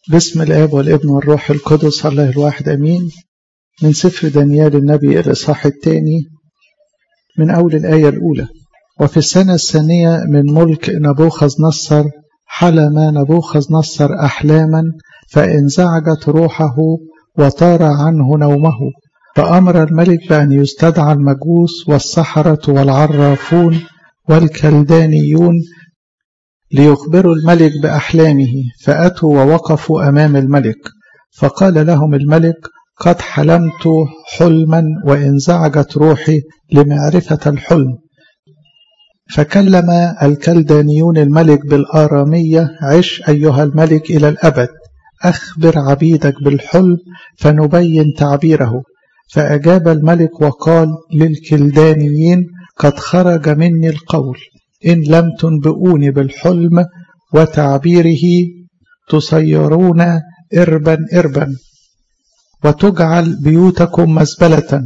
باسم الآب والابن والروح القدس الله الواحد أمين. من سفر دانيال النبي الإصحاح الثاني من أول الآية الأولى. وفي السنة الثانية من ملك نبوخذ نصر حلم نبوخذ نصر أحلاما فانزعجت روحه وطار عنه نومه، فأمر الملك بأن يستدعى المجوس والسحرة والعرافون والكلدانيون ليخبروا الملك بأحلامه. فأتوا ووقفوا أمام الملك، فقال لهم الملك: قد حلمت حلما وانزعجت روحي لمعرفة الحلم. فكلم الكلدانيون الملك بالآرامية: عش أيها الملك إلى الأبد، أخبر عبيدك بالحلم فنبين تعبيره. فأجاب الملك وقال للكلدانيين: قد خرج مني القول، إن لم تنبئوني بالحلم وتعبيره تصيرون إربا إربا وتجعل بيوتكم مزبلة،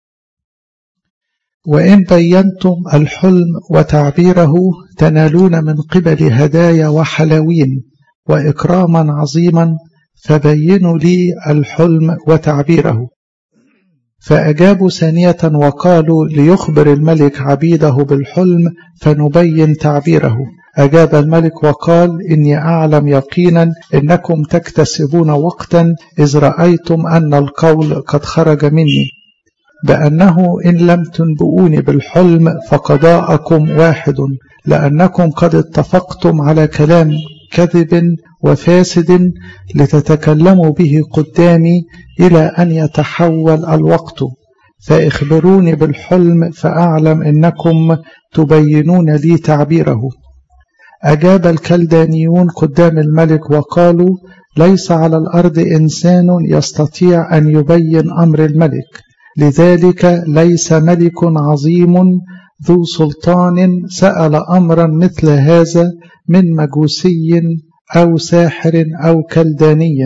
وإن بينتم الحلم وتعبيره تنالون من قبل هدايا وحلاوين وإكراما عظيما، فبينوا لي الحلم وتعبيره. فأجابوا ثانية وقالوا ليخبر الملك عبيده بالحلم فنبين تعبيره. أجاب الملك وقال: إني أعلم يقينا إنكم تكتسبون وقتا إذ رأيتم أن القول قد خرج مني، بأنه إن لم تنبؤوني بالحلم فقضاءكم واحد، لأنكم قد اتفقتم على كلام كذب وفاسد لتتكلموا به قدامي إلى أن يتحول الوقت. فاخبروني بالحلم فأعلم إنكم تبينون لي تعبيره. أجاب الكلدانيون قدام الملك وقالوا: ليس على الأرض إنسان يستطيع أن يبين أمر الملك، لذلك ليس ملك عظيم ذو سلطان سأل أمرا مثل هذا من مجوسي أو ساحر أو كلداني.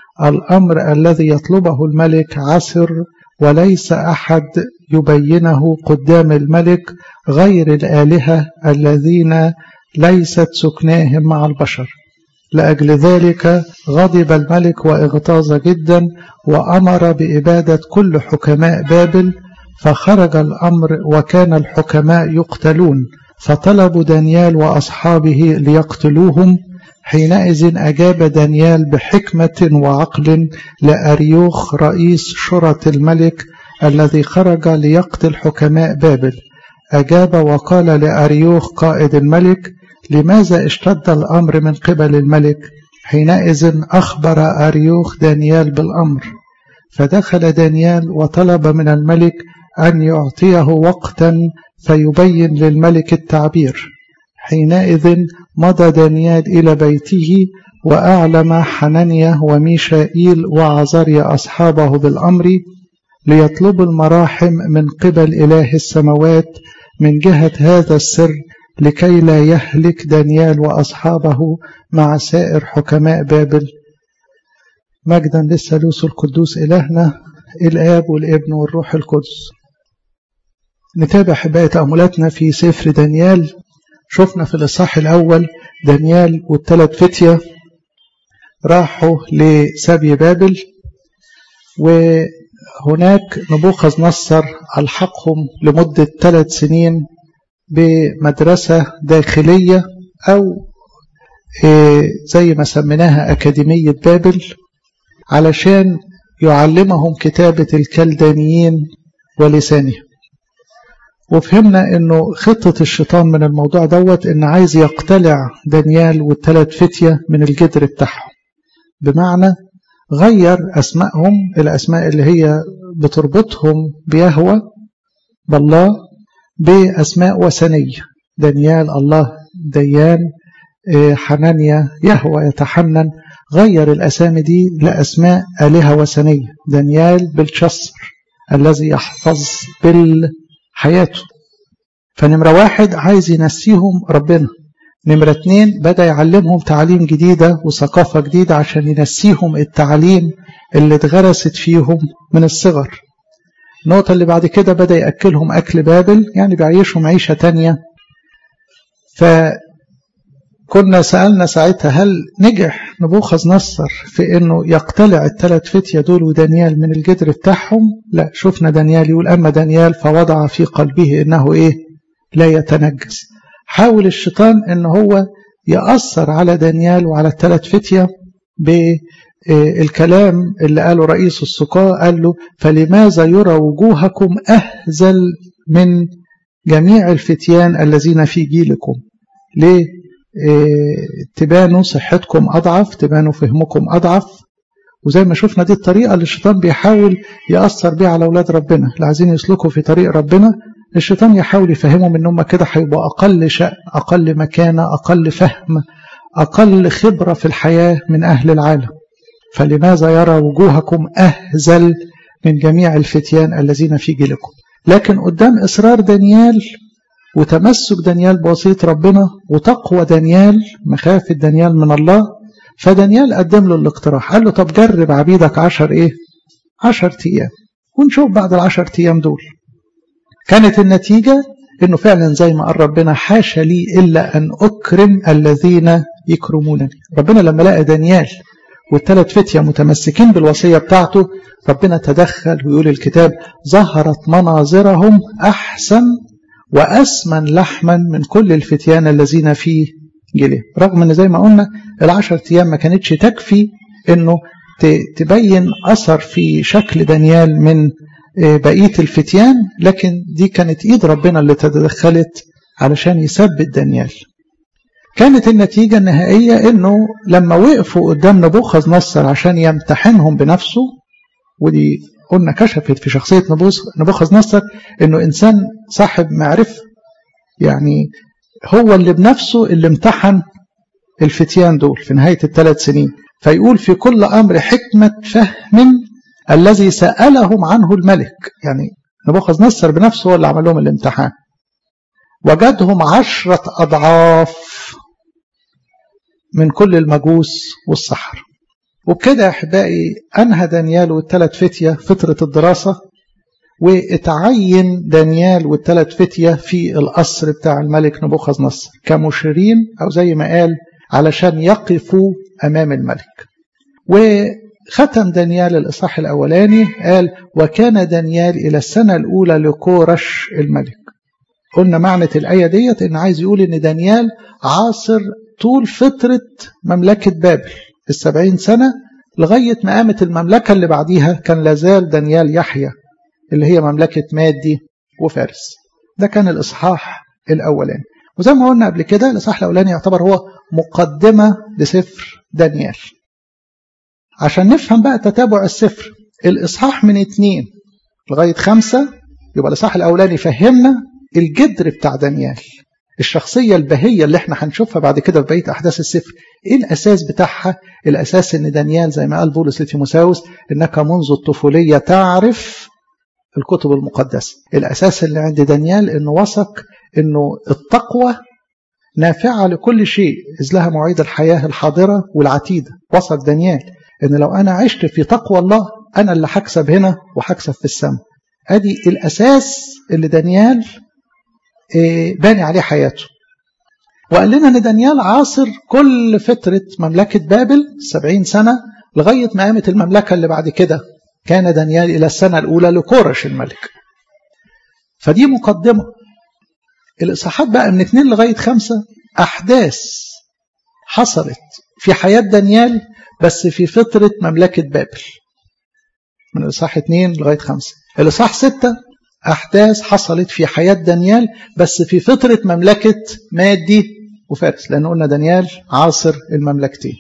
الأمر الذي يطلبه الملك عسر، وليس أحد يبينه قدام الملك غير الآلهة الذين ليست سكناهم مع البشر. لأجل ذلك غضب الملك واغتاظ جدا، وأمر بإبادة كل حكماء بابل. فخرج الأمر وكان الحكماء يقتلون، فطلبوا دانيال وأصحابه ليقتلوهم. حينئذ أجاب دانيال بحكمة وعقل لأريوخ رئيس شرط الملك الذي خرج ليقتل حكماء بابل. أجاب وقال لأريوخ قائد الملك: لماذا اشتد الأمر من قبل الملك؟ حينئذ أخبر أريوخ دانيال بالأمر. فدخل دانيال وطلب من الملك أن يعطيه وقتا فيبين للملك التعبير. حينئذ مضى دانيال إلى بيته، وأعلم حنانيا وميشائيل وعزريا أصحابه بالأمر ليطلبوا المراحم من قبل إله السماوات من جهة هذا السر، لكي لا يهلك دانيال وأصحابه مع سائر حكماء بابل. مجدا للثالوث القدوس إلهنا الآب والابن والروح القدس. نتابع حباية تأملاتنا في سفر دانيال. شفنا في الإصحاح الأول دانيال والثلاث فتية راحوا لسبي بابل، وهناك نبوخذ نصر ألحقهم لمدة 3 سنين بمدرسة داخلية، أو زي ما سميناها أكاديمية بابل، علشان يعلمهم كتابة الكلدانيين ولسانهم. وفهمنا انه خطة الشيطان من الموضوع دوت ان عايز يقتلع دانيال والثلاث فتية من الجدر بتاعهم، بمعنى غير اسمائهم، الاسماء اللي هي بتربطهم بيهوى بالله باسماء وثنية. دانيال الله ديان، حنانيا يهوى يتحنن، غير الاسامي دي لاسماء آلهة وثنية. دانيال بلشسر الذي يحفظ حياته. فنمرة 1 عايز ينسيهم ربنا. نمرة 2 بدأ يعلمهم تعليم جديدة وثقافة جديدة عشان ينسيهم التعليم اللي اتغرست فيهم من الصغر. النقطة اللي بعد كده بدأ يأكلهم أكل بابل، يعني بيعيشهم عيشة تانية. كنا سألنا ساعتها هل نجح نبوخذ نصر في انه يقتلع الثلاث فتية دول ودانيال من الجدر بتاعهم؟ لا، شفنا دانيال يقول اما دانيال فوضع في قلبه انه لا يتنجس. حاول الشيطان ان هو يأثر على دانيال وعلى الثلاث فتية بالكلام اللي قاله رئيس السقاة، قال له فلماذا يرى وجوهكم أهزل من جميع الفتيان الذين في جيلكم؟ ليه؟ تبانوا صحتكم أضعف، تبانوا فهمكم أضعف. وزي ما شفنا دي الطريقة اللي الشيطان بيحاول يأثر بيها على أولاد ربنا اللي عايزين يسلكوا في طريق ربنا. الشيطان يحاول يفهمهم إنهم كده هيبقوا أقل شأن، أقل مكانة، أقل فهم، أقل خبرة في الحياة من أهل العالم. فلماذا يرى وجوهكم أهزل من جميع الفتيان الذين في جيلكم؟ لكن قدام إصرار دانيال وتمسك دانيال بوصية ربنا وتقوى دانيال، مخافة دانيال من الله، فدانيال قدم له الاقتراح، قال له طب جرب عبيدك 10 أيام ونشوف بعد 10 أيام دول. كانت النتيجة انه فعلا زي ما قال ربنا حاشا لي الا ان اكرم الذين يكرمونني. ربنا لما لقى دانيال والثلاث فتية متمسكين بالوصية بتاعته، ربنا تدخل ويقول الكتاب ظهرت مناظرهم احسن واسمن لحما من كل الفتيان الذين في جيله. رغم ان زي ما قلنا 10 أيام ما كانتش تكفي انه تبين اثر في شكل دانيال من بقية الفتيان، لكن دي كانت ايد ربنا اللي تدخلت علشان يثبت دانيال. كانت النتيجة النهائية انه لما وقفوا قدام نبوخذ نصر عشان يمتحنهم بنفسه، ودي قلنا كشفت في شخصية نبوخذ نصر انه انسان صاحب معرفة، يعني هو اللي بنفسه اللي امتحن الفتيان دول في نهاية ال3 سنين. فيقول في كل امر حكمة فهم الذي سألهم عنه الملك، يعني نبوخذ نصر بنفسه هو اللي عمل لهم الامتحان. وجدهم 10 أضعاف من كل المجوس والسحر. وبكده يا أحبائي أنهى دانيال والثلاث فتية فترة الدراسة، واتعين دانيال والثلاث فتية في القصر بتاع الملك نبوخذ نصر كمشيرين، أو زي ما قال علشان يقفوا أمام الملك. ختم دانيال الإصحاح الأولاني قال وكان دانيال إلى السنة الأولى لكورش الملك. قلنا معنى الآية ديت إن عايز يقول إن دانيال عاصر طول فترة مملكة بابل 70 سنة لغاية ما قامت المملكة اللي بعديها، كان لازال دانيال يحيى اللي هي مملكة مادي وفارس. ده كان الإصحاح الأولاني. وزي ما قلنا قبل كده الإصحاح الأولاني يعتبر هو مقدمة لسفر دانيال. عشان نفهم بقى تتابع السفر، الإصحاح من 2 لغاية 5 يبقى الإصحاح الأولاني فهمنا الجدر بتاع دانيال، الشخصية البهية اللي احنا هنشوفها بعد كده في بقية أحداث السفر. ايه الأساس بتاعها؟ الأساس ان دانيال زي ما قال بولس لتيموثاوس انك منذ الطفولية تعرف الكتب المقدسة. الأساس اللي عند دانيال انه وثق انه التقوى نافعة لكل شيء إذ لها مواعيد الحياة الحاضرة والعتيدة. وثق دانيال ان لو انا عشت في تقوى الله انا اللي هكسب هنا وهكسب في السماء. ادي الاساس اللي دانيال باني عليه حياته. وقال لنا ان دانيال عاصر كل فترة مملكة بابل 70 سنة لغاية ما قامت المملكة اللي بعد كده. كان دانيال الى السنة الاولى لكورش الملك. فدي مقدمة. الاصحاحات بقى من 2 لغاية 5 احداث حصلت في حياة دانيال بس في فترة مملكة بابل، من الإصحاح 2 لغاية 5. الإصحاح 6 أحداث حصلت في حياة دانيال بس في فترة مملكة مادي وفارس، لأن قلنا دانيال عاصر المملكتين.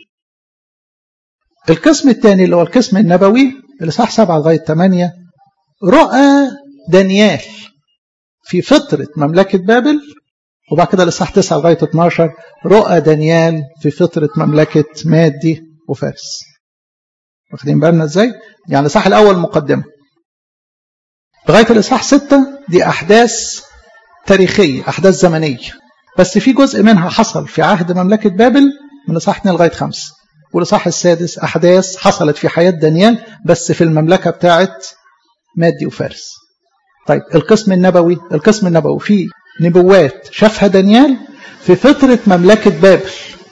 القسم الثاني اللي هو القسم النبوي، الإصحاح 7 لغاية 8 رؤى دانيال في فترة مملكة بابل، وبعد كده الإصحاح 9 لغاية 12 رؤى دانيال في فترة مملكة مادي وفارس. واخدين بالنا ازاي؟ يعني الإصحاح الأول مقدمة لغاية الإصحاح 6 دي أحداث تاريخية، أحداث زمنية، بس في جزء منها حصل في عهد مملكة بابل من الإصحاح 2 لغاية 5. والإصحاح السادس أحداث حصلت في حياة دانيال بس في المملكة بتاعت مادي وفارس. طيب القسم النبوي فيه نبوات شافها دانيال في فترة مملكة بابل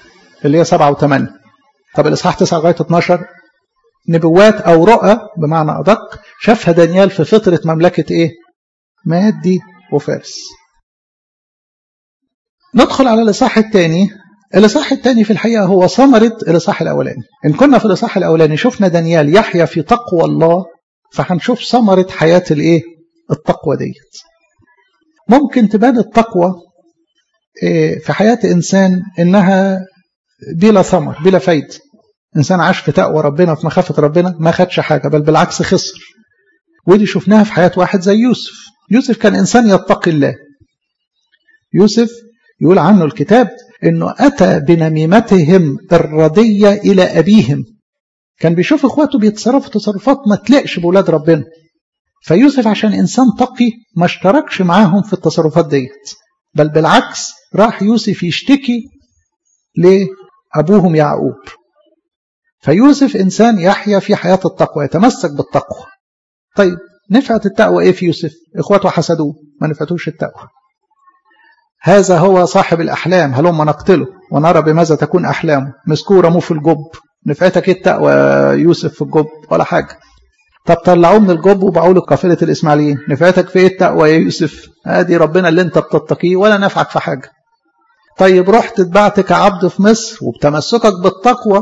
اللي هي 7 و8. طب الإصحاح 9 لغاية 12 نبوات أو رؤى بمعنى أدق شافها دانيال في فترة مملكة إيه؟ مادي وفارس. ندخل على الإصحاح الثاني. الإصحاح الثاني في الحقيقة هو ثمرة الإصحاح الأولاني. إن كنا في الإصحاح الأولاني شفنا دانيال يحيى في تقوى الله، فهنشوف ثمرة حياة الإيه؟ التقوى ديت. ممكن تبان التقوى في حياة إنسان إنها بلا ثمر بلا فايدة. إنسان عاش في تقوى ربنا في مخافة ربنا ما خدش حاجة، بل بالعكس خسر. ودي شفناها في حياة واحد زي يوسف. يوسف كان إنسان يتقي الله. يوسف يقول عنه الكتاب إنه أتى بنميمتهم الردية إلى أبيهم. كان بيشوف إخواته بيتصرفوا تصرفات ما تلقش بولاد ربنا، فيوسف عشان إنسان تقي ما اشتركش معاهم في التصرفات ديت، بل بالعكس راح يوسف يشتكي لأبوهم يعقوب. فيوسف إنسان يحيا في حياة التقوى، يتمسك بالتقوى. طيب نفعت التقوى إيه في يوسف؟ إخواته حسدوه، ما نفعتوش التقوى. هذا هو صاحب الأحلام، هلما نقتله ونرى بماذا تكون أحلامه، مسكوه رموه في الجب. نفعتك إيه التقوى يوسف في الجب؟ ولا حاجة. طب طلعوه من الجب وباعوا له قافلة الإسماعيليين، نفعتك في إيه التقوى يا يوسف؟ ادي ربنا اللي أنت بتتقيه ولا نفعك في حاجة. طيب رحت اتبعت كعبد في مصر وبتمسكك بالتقوى،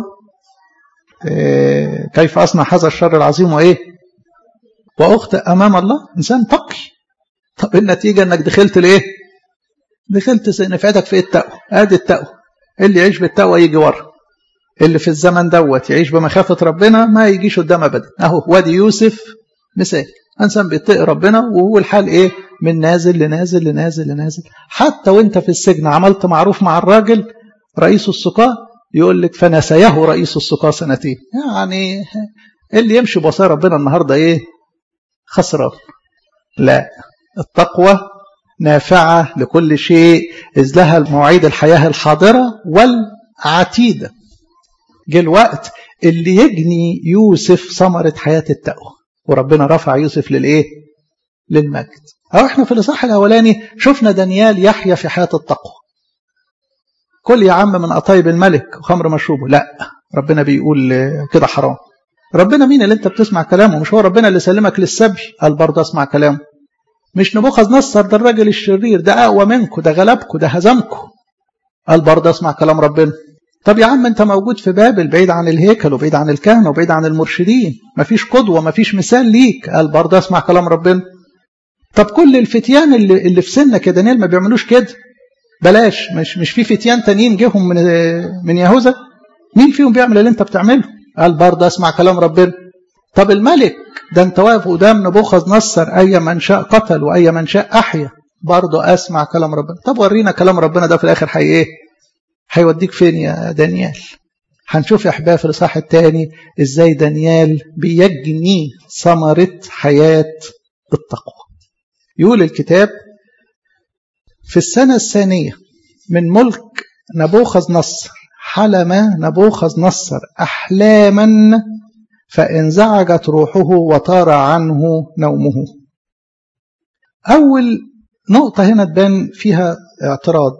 كيف أصنع هذا الشر العظيم وإيه؟ وأخطئ أمام الله. إنسان تقي. طب النتيجة إنك دخلت لإيه؟ دخلت نفعتك في التقوى. ادي التقوى. اللي يعيش بالتقوى يجي ورا، اللي في الزمن دوت يعيش بمخافة ربنا ما يجيش قدام أبدا. أهو وادي يوسف مثال، إنسان بيتقي ربنا وهو الحال إيه؟ من نازل لنازل لنازل لنازل. حتى وانت في السجن عملت معروف مع الراجل رئيس السقاة، يقول لك فنسيه رئيس السقاة 2 سنين. يعني اللي يمشي بوصايا ربنا النهاردة إيه؟ خسران. لا، التقوى نافعة لكل شيء، إذ لها مواعيد الحياة الحاضرة والعتيدة. جه الوقت اللي يجني يوسف ثمرة حياة التقوى، وربنا رفع يوسف للإيه؟ للمجد. أو إحنا في الإصحاح الأولاني شفنا دانيال يحيى في حياة التقوى. كل يا عم من قطايب الملك وخمر مشروبه، لا، ربنا بيقول كده حرام. ربنا مين اللي انت بتسمع كلامه؟ مش هو ربنا اللي سلمك للسبي؟ قال برضه اسمع كلامه. مش نبوخذ نصر ده الراجل الشرير، ده أقوى منكم، ده غلبكم، ده هزمكم. قال برضه اسمع كلام ربنا. طب يا عم انت موجود في بابل بعيد عن الهيكل وبعيد عن الكهنة وبعيد عن المرشدين، مفيش قدوة مفيش مثال ليك. قال برضه اسمع كلام ربنا. طب كل الفتيان اللي في سنك يا دانيال ما بيعملوش كده، بلاش. مش في فتيان تانيين جيهم من يهوذا، مين فيهم بيعمل اللي انت بتعمله؟ قال برضه اسمع كلام ربنا. طب الملك ده انت واقف قدام نبوخذ نصر، اي من شاء قتل واي من شاء احيا، برضه اسمع كلام ربنا. طب ورينا كلام ربنا ده في الاخر ايه؟ هيوديك فين يا دانيال؟ هنشوف يا احباب في الاصحاح الثاني ازاي دانيال بيجني ثمرة حياة التقوى. يقول الكتاب في السنة 2 من ملك نبوخذ نصر حلم نبوخذ نصر أحلاما فانزعجت روحه وطار عنه نومه. أول نقطة هنا تبان فيها اعتراض.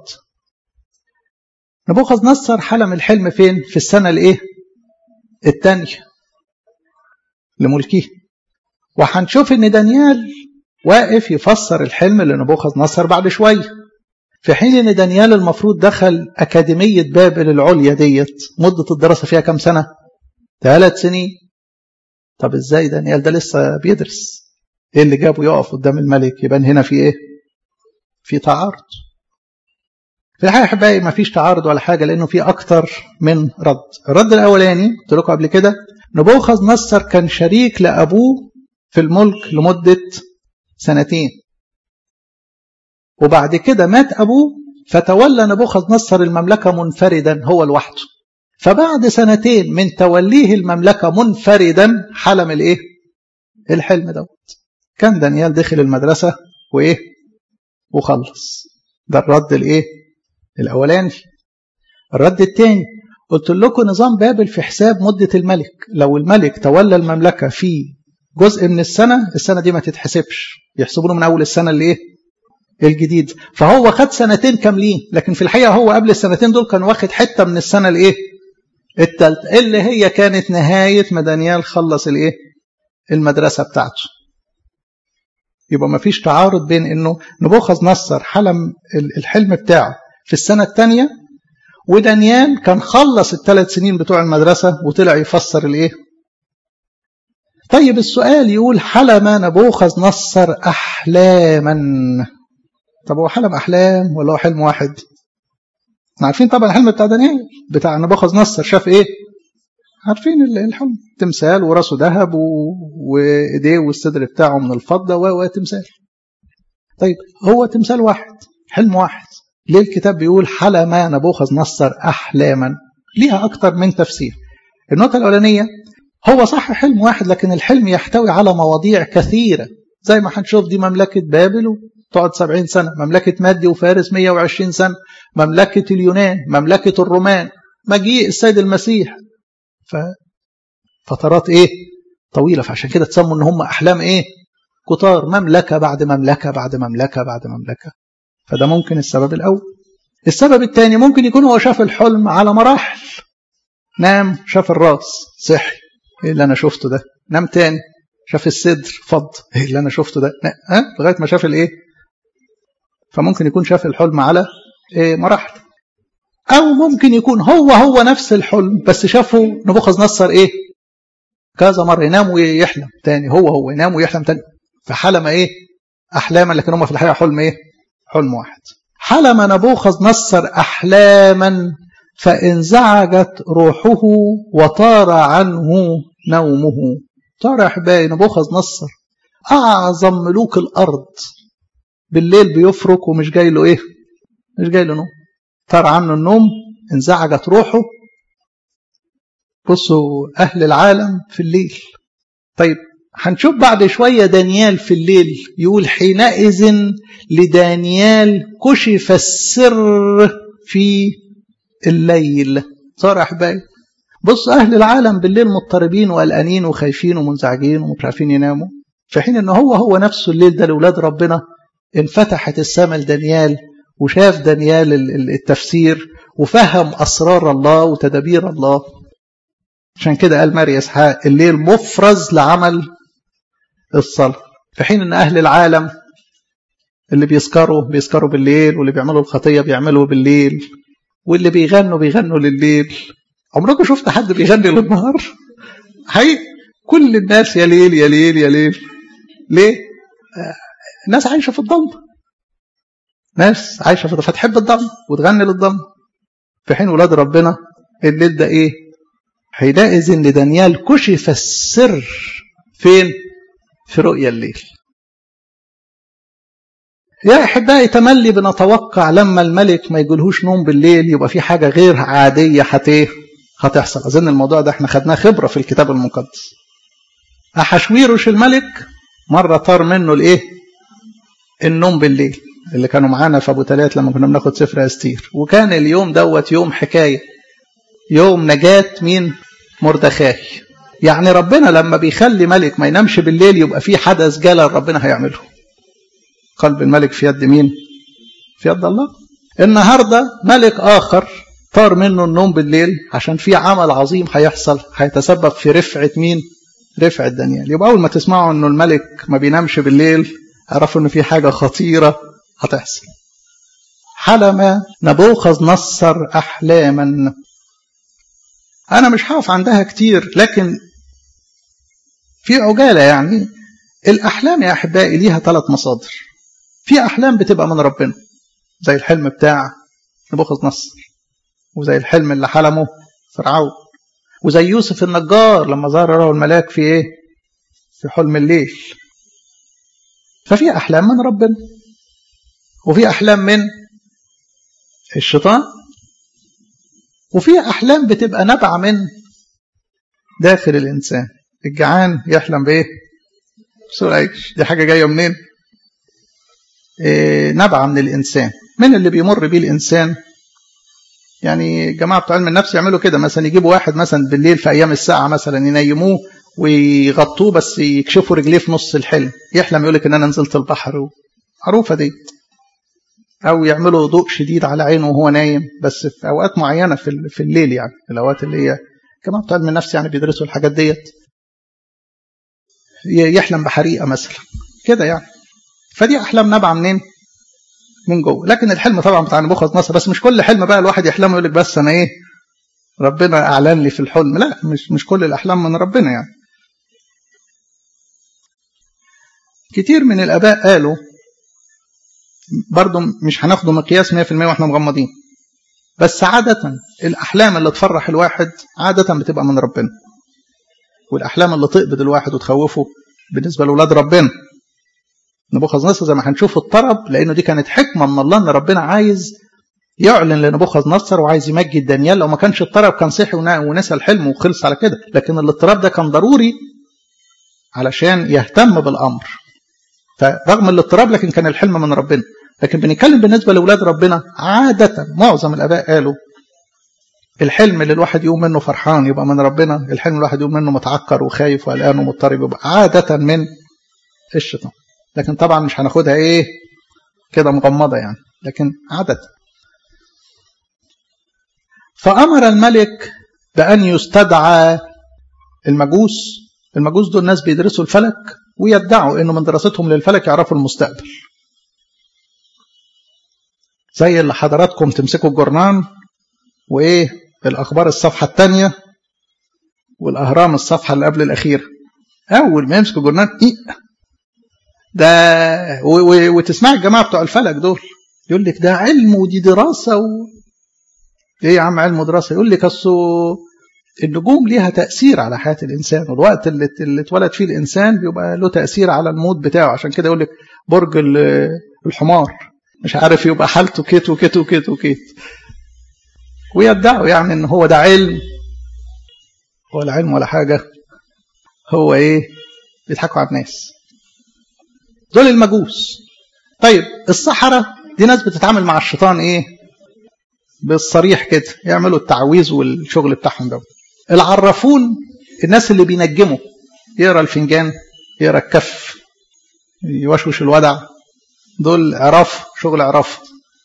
نبوخذ نصر حلم الحلم فين؟ في السنة الإيه؟ 2 لملكه. وحنشوف إن دانيال واقف يفسر الحلم لنبوخذ نصر بعد شوية، في حين إن دانيال المفروض دخل أكاديمية بابل العليا ديت مدة الدراسة فيها كم سنة؟ 3 سنين. طب إزاي دانيال ده لسه بيدرس؟ إيه اللي جابه يقف قدام الملك؟ يبان هنا في إيه؟ في تعارض. في الحقيقة أحبائي ما فيش تعارض ولا حاجة، لأنه في أكتر من رد. الرد الأولاني قلت لكم قبل كده، نبوخذ نصر كان شريك لأبوه في الملك لمدة 2 وبعد كده مات أبوه فتولى نبوخذ نصر المملكة منفردا هو لوحده. فبعد 2 من توليه المملكة منفردا حلم الإيه؟ الحلم دوت. كان دانيال دخل المدرسة وإيه؟ وخلص. ده الرد الإيه؟ الأولاني. الرد الثاني قلت لكم نظام بابل في حساب مدة الملك. لو الملك تولى المملكة في جزء من السنة دي ما تتحسبش، يحسبونه من أول السنة اللي إيه؟ الجديد. فهو خد سنتين كاملين، لكن في الحقيقة هو قبل السنتين دول كان واخد حتة من السنة الايه الثالثة، اللي هي كانت نهاية ما دانيال خلص الايه المدرسة بتاعته. يبقى ما فيش تعارض بين انه نبوخذ نصر حلم الحلم بتاعه في السنة الثانية، ودانيال كان خلص ال3 سنين بتوع المدرسة وطلع يفسر الايه. طيب السؤال يقول حلم نبوخذ نصر أحلاما. طب هو حلم أحلام ولا هو حلم واحد؟ احنا عارفين طبعا الحلم بتاع دانيال بتاع نبوخذ نصر شاف ايه؟ عارفين الحلم، تمثال وراسه ذهب وايديه والصدر بتاعه من الفضة وتمثال. طيب هو تمثال واحد، حلم واحد، ليه الكتاب بيقول حلم نبوخذ نصر أحلاما؟ ليها أكتر من تفسير. النقطة الأولانية، هو صح حلم واحد، لكن الحلم يحتوي على مواضيع كثيرة، زي ما هنشوف دي مملكة بابل تقعد 70 سنة، مملكة مادي وفارس 120 سنة، مملكة اليونان، مملكة الرومان، مجيء السيد المسيح، فترات ايه طويلة. فعشان كده تسموا ان هم احلام ايه كتار، مملكة بعد مملكة بعد مملكة بعد مملكة. فده ممكن السبب الاول. السبب الثاني ممكن يكون هو شاف الحلم على مراحل، نام شاف الراس صحي، ايه اللي انا شفته ده، نام تاني شاف الصدر فض، ايه اللي انا شفته ده، لغايه ما شاف الايه. فممكن يكون شاف الحلم على مراحل، او ممكن يكون هو نفس الحلم بس شافه نبوخذ نصر ايه كذا مره، ينام ويحلم تاني، هو ينام ويحلم تاني، فحلم ايه احلاما، لكن هم في الحقيقه حلم ايه حلم واحد. حلم نبوخذ نصر احلاما فانزعجت روحه وطار عنه نومه. طار يا احبائي نبوخذ نصر اعظم ملوك الارض، بالليل بيفرك ومش جاي له ايه مش جاي له نوم، طار عنه النوم، انزعجت روحه. بصوا اهل العالم في الليل. طيب هنشوف بعد شوية دانيال في الليل، يقول حينئذ لدانيال كشف السر في الليل. صار احبائي بص اهل العالم بالليل مضطربين وقلقانين وخايفين ومنزعجين ومش عارفين يناموا، في حين ان هو نفسه الليل ده لاولاد ربنا انفتحت السماء لدانيال، وشاف دانيال التفسير وفهم اسرار الله وتدابير الله. عشان كده قال ماري اسحاق الليل مفرز لعمل الصلاة، في حين ان اهل العالم اللي بيسكروا بالليل، واللي بيعملوا الخطية بيعملوا بالليل، واللي بيغنوا لليل. عمركم شفت حد بيغني للنهار؟ هي كل الناس يا ليل يا ليل يا ليل. ليه؟ الناس عايشة في الضلمة، ناس عايشة في الضلمة فتحب الضلمة وتغني للضلمة، في حين ولاد ربنا الليل ده ايه؟ حينئذ لدانيال كشف السر فين؟ في رؤيا الليل. يا احبائي تملي بنتوقع لما الملك ما يجيلهوش نوم بالليل يبقى في حاجة غير عادية هتحصل. اظن الموضوع ده احنا خدناه خبرة في الكتاب المقدس. أحشويروش الملك مرة طار منه الايه؟ النوم بالليل، اللي كانوا معانا في ابو تلات لما كنا بناخد سفر استير، وكان اليوم دوت يوم حكاية، يوم نجاة مين؟ مردخاي. يعني ربنا لما بيخلي ملك ما ينامش بالليل يبقى في حدث جلل ربنا هيعمله. قلب الملك في يد مين؟ في يد الله. النهاردة ملك آخر طار منه النوم بالليل عشان في عمل عظيم هيحصل هيتسبب في رفعة مين؟ رفعة دانيال. يبقى أول ما تسمعوا أنه الملك ما بينامش بالليل عرفوا أنه في حاجة خطيرة هتحصل. حلم نبوخذ نصر أحلاما. أنا مش هقف عندها كتير، لكن في عجالة. يعني الأحلام يا أحبائي ليها 3 مصادر. في أحلام بتبقى من ربنا زي الحلم بتاع نبوخذ نصر، وزي الحلم اللي حلمه فرعون، وزي يوسف النجار لما ظهر له الملاك في ايه؟ في حلم الليل. ففي أحلام من ربنا، وفي أحلام من الشيطان، وفي أحلام بتبقى نبع من داخل الإنسان. الجعان يحلم بإيه؟ بسوء عيش. دي حاجة جاية منين؟ نبع من الإنسان، من اللي بيمر بيه الإنسان. يعني جماعة بتوع علم النفس يعملوا كده، مثلا يجيبوا واحد مثلا بالليل في أيام الساعة مثلا ينيموه ويغطوه بس يكشفوا رجليه في نص الحلم، يحلم يقولك إن أنا نزلت البحر. معروفة دي. أو يعملوا ضوء شديد على عينه وهو نايم، بس في أوقات معينة في الليل، يعني الأوقات اللي هي كمان بتوع علم النفس يعني بيدرسوا الحاجات ديت. يحلم بحريقة مثلا كده يعني. فدي أحلام نابعة منين؟ من جوه. لكن الحلم طبعا بتاع نبوخذ نصر، بس مش كل حلم بقى الواحد يحلمه يقول لك بس أنا إيه ربنا أعلن لي في الحلم. لا، مش كل الأحلام من ربنا يعني. كتير من الآباء قالوا برضو مش هناخده مقياس 100% واحنا مغمضين، بس عادة الأحلام اللي تفرح الواحد عادة بتبقى من ربنا، والأحلام اللي تقبض الواحد وتخوفه بالنسبة لأولاد ربنا. نبوخذ نصر زي ما هنشوف اضطرب، لأنه دي كانت حكمة من الله، أن ربنا عايز يعلن لنبوخذ نصر وعايز يمجد دانيال. لو ما كانش اضطرب كان صحي ونسى الحلم وخلص على كده، لكن الاضطراب ده كان ضروري علشان يهتم بالأمر. فرغم الاضطراب لكن كان الحلم من ربنا. لكن بنتكلم بالنسبة لأولاد ربنا عادة معظم الآباء قالوا الحلم اللي الواحد يقوم منه فرحان يبقى من ربنا، الحلم اللي الواحد يقوم منه متعكر وخايف وقلقان ومضطرب يبقى عادة من الشيطان. لكن طبعا مش هناخدها ايه كده مغمضة يعني، لكن عادة. فأمر الملك بأن يستدعى المجوس. المجوس دول ناس بيدرسوا الفلك ويدعوا انه من دراستهم للفلك يعرفوا المستقبل، زي اللي حضراتكم تمسكوا الجورنان وايه الاخبار الصفحه الثانيه والاهرام الصفحه اللي قبل الاخيره، اول ما يمسكوا الجورنان ده وتسمع الجماعه بتوع الفلك دول يقول لك ده علم ودي دراسه ايه يا عم علم ودراسه؟ يقول لك اصل النجوم ليها تأثير على حياة الإنسان، والوقت اللي اتولد فيه الإنسان بيبقى له تأثير على الموت بتاعه. عشان كده يقول لك برج الحمار مش عارف يبقى حالته كيت وكيت وكيت وكيت، ويدعوا يعني ان هو ده علم ولا علم ولا حاجة، هو ايه بيضحكوا على الناس. دول المجوس. طيب السحرة دي ناس بتتعامل مع الشيطان ايه بالصريح كده، يعملوا التعويذ والشغل بتاعهم ده. العرافون الناس اللي بينجموا، يقرا الفنجان يقرا الكف يوشوش الودع، دول عراف، شغل عراف.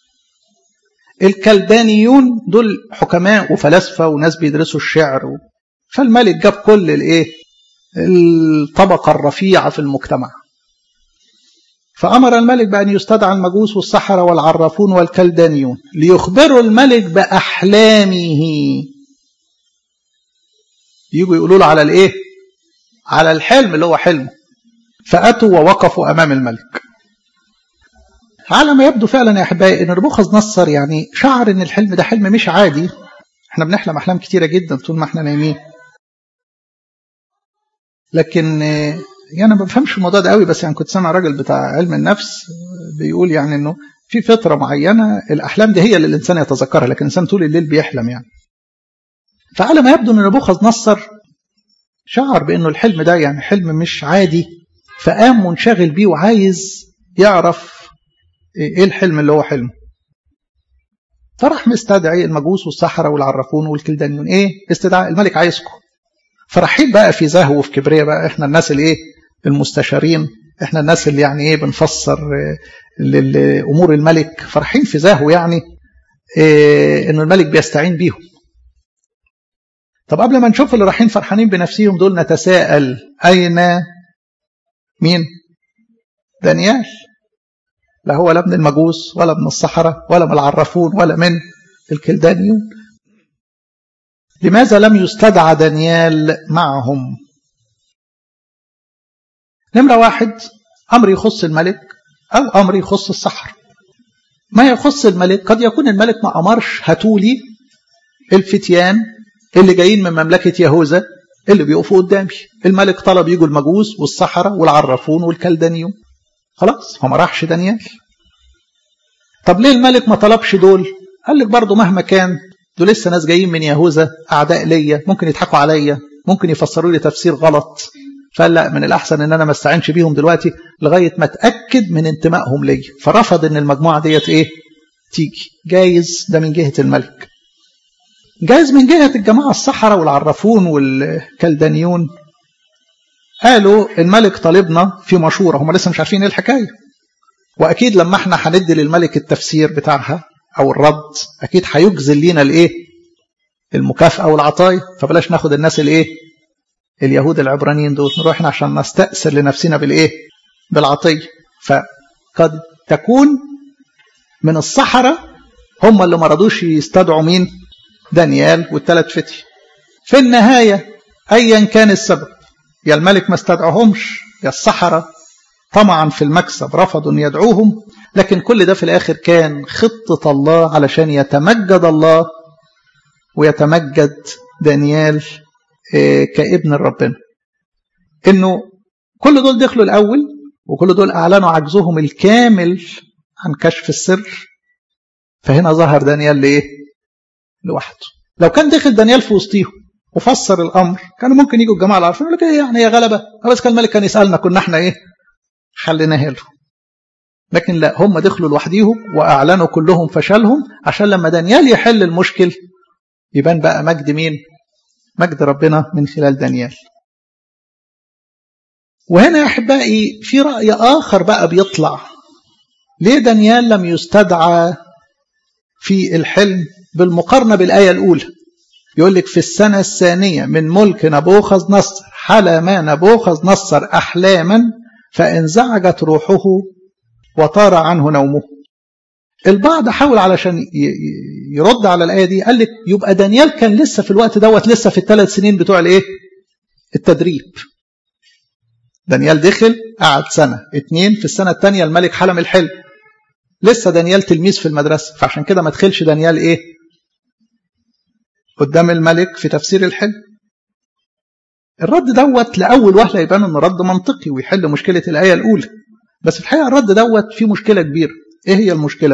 الكلدانيون دول حكماء وفلاسفه وناس بيدرسوا الشعر فالملك جاب كل الايه الطبقه الرفيعه في المجتمع. فأمر الملك بأن يستدعى المجوس والسحرة والعرافون والكلدانيون ليخبروا الملك بأحلامه. يجوا يقولوا له على الايه على الحلم اللي هو حلمه. فأتوا ووقفوا أمام الملك. على ما يبدو فعلا يا أحبائي أن نبوخذ نصر يعني شعر أن الحلم ده حلم مش عادي. احنا بنحلم أحلام كتيرة جدا طول ما احنا نايمين، لكن يعني ما بفهمش الموضوع ده قوي، بس يعني كنت سامع راجل بتاع علم النفس بيقول يعني انه في فترة معينة الأحلام دي هي اللي الإنسان يتذكرها، لكن الإنسان طول الليل بيحلم يعني. فعلى ما يبدو أن نبوخذ نصر شعر بأنه الحلم ده يعني حلم مش عادي، فقام منشغل بيه وعايز يعرف ايه الحلم اللي هو حلمه. فراح مستدعي المجوس والسحرة والعرافون والكلدانيون. ايه استدعاء الملك عايزكم. فرحين بقى في زهو وفي كبرية بقى، احنا الناس اللي ايه المستشارين، احنا الناس اللي يعني ايه بنفسر لأمور الملك، فرحين في زهو يعني إيه انه الملك بيستعين بيهم. طب قبل ما نشوف اللي رايحين فرحانين بنفسهم دول نتساءل أين مين؟ دانيال. لا هو لا من المجوس ولا من السحرة ولا من العرافون ولا من الكلدانيون. لماذا لم يستدعى دانيال معهم؟ نمرة واحد، أمر يخص الملك أو أمر يخص السحرة. ما يخص الملك قد يكون الملك ما أمرش هاتولي الفتيان اللي جايين من مملكة يهوذا اللي بيقفوا قدامي. الملك طلب يجوا المجوس والسحرة والعرافون والكلدانيون، خلاص فما راحش دانيال. طب ليه الملك ما طلبش دول؟ قال لك برضو مهما كان دول لسه ناس جايين من يهوذا أعداء ليا، ممكن يضحكوا عليا، ممكن يفسروا لي تفسير غلط، فقال لا من الأحسن إن أنا ما استعنش بيهم دلوقتي لغاية ما أتأكد من انتمائهم ليا. فرفض إن المجموعة ديت إيه تيجي. جايز ده من جهة الملك، جايز من جهة الجماعة السحرة والعرافون والكلدانيون. قالوا الملك طالبنا في مشورة، هم لسه مش عارفين ايه الحكاية، وأكيد لما احنا هندي للملك التفسير بتاعها أو الرد أكيد هيجزل لينا الإيه؟ المكافأة والعطايا. فبلاش ناخد الناس الإيه؟ اليهود العبرانيين دول، نروح احنا عشان نستأثر لنفسنا بالإيه؟ بالعطية. فقد تكون من السحرة هم اللي ما رضوش يستدعوا مين؟ دانيال والثلاث فتية. في النهاية أيا كان السبب، يا الملك ما استدعوهمش يا السحرة طمعا في المكسب رفضوا أن يدعوهم، لكن كل ده في الآخر كان خطة الله علشان يتمجد الله ويتمجد دانيال كابن ربنا. إنه كل دول دخلوا الأول وكل دول أعلنوا عجزهم الكامل عن كشف السر، فهنا ظهر دانيال لإيه؟ لوحده. لو كان دخل دانيال في وسطيهم وفسر الأمر كانوا ممكن يجوا الجماعة العارفين يقول لك إيه يعني يا غلبة، بس كان الملك كان يسألنا كنا احنا إيه؟ حلناها له. لكن لا، هم دخلوا لوحديهم وأعلنوا كلهم فشلهم عشان لما دانيال يحل المشكل يبان بقى مجد مين؟ مجد ربنا من خلال دانيال. وهنا يا أحبائي في رأي آخر بقى بيطلع، ليه دانيال لم يستدعى في الحلم بالمقارنة بالآية الأولى؟ يقول لك في السنة الثانية من ملك نبوخذ نصر حلم نبوخذ نصر أحلاما فانزعجت روحه وطار عنه نومه. البعض حاول علشان يرد على الآية دي، قال لك يبقى دانيال كان لسه في الوقت دوت لسه في ال3 سنين بتوع الايه؟ التدريب. دانيال دخل قعد سنة 2، في السنة الثانية الملك حلم الحلم، لسه دانيال تلميذ في المدرسة، فعشان كده ما دخلش دانيال ايه؟ قدام الملك في تفسير الحلم. الرد دوت لأول وهلة يبان انه رد منطقي ويحل مشكلة الآية الأولى، بس في الحقيقة الرد دوت فيه مشكلة كبيرة. ايه هي المشكلة؟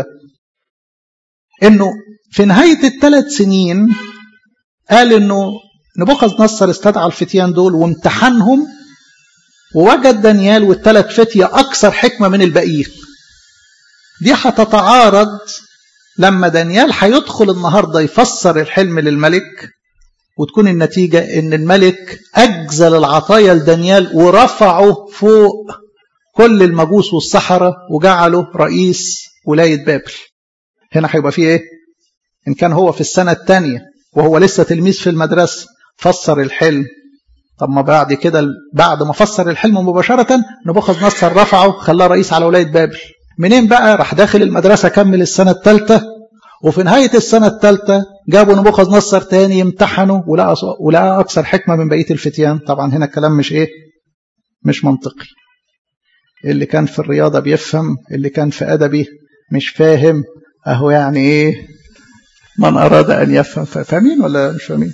انه في نهاية ال3 سنين قال انه نبوخذ نصر استدعى الفتيان دول وامتحنهم ووجد دانيال وال3 فتية أكثر حكمة من الباقيين. دي هتتعارض لما دانيال هيدخل النهاردة يفسر الحلم للملك، وتكون النتيجة ان الملك أجزل العطايا لدانيال ورفعه فوق كل المجوس والسحرة وجعله رئيس ولاية بابل. هنا هيبقى فيه ايه؟ ان كان هو في السنة الثانية وهو لسه تلميذ في المدرسة فسر الحلم، طب ما بعد كده بعد ما فسر الحلم مباشرة نبوخذ نصر رفعه خلاه رئيس على ولاية بابل. منين بقى؟ راح داخل المدرسة كمل السنة الثالثة، وفي نهاية السنة الثالثة جابوا نبوخذ نصر تاني يمتحنوا ولقى أكثر حكمة من بقية الفتيان. طبعا هنا الكلام مش ايه؟ مش منطقي. اللي كان في الرياضة بيفهم، اللي كان في أدبي مش فاهم. أهو يعني إيه؟ من أراد أن يفهم. فاهمين ولا مش فاهمين؟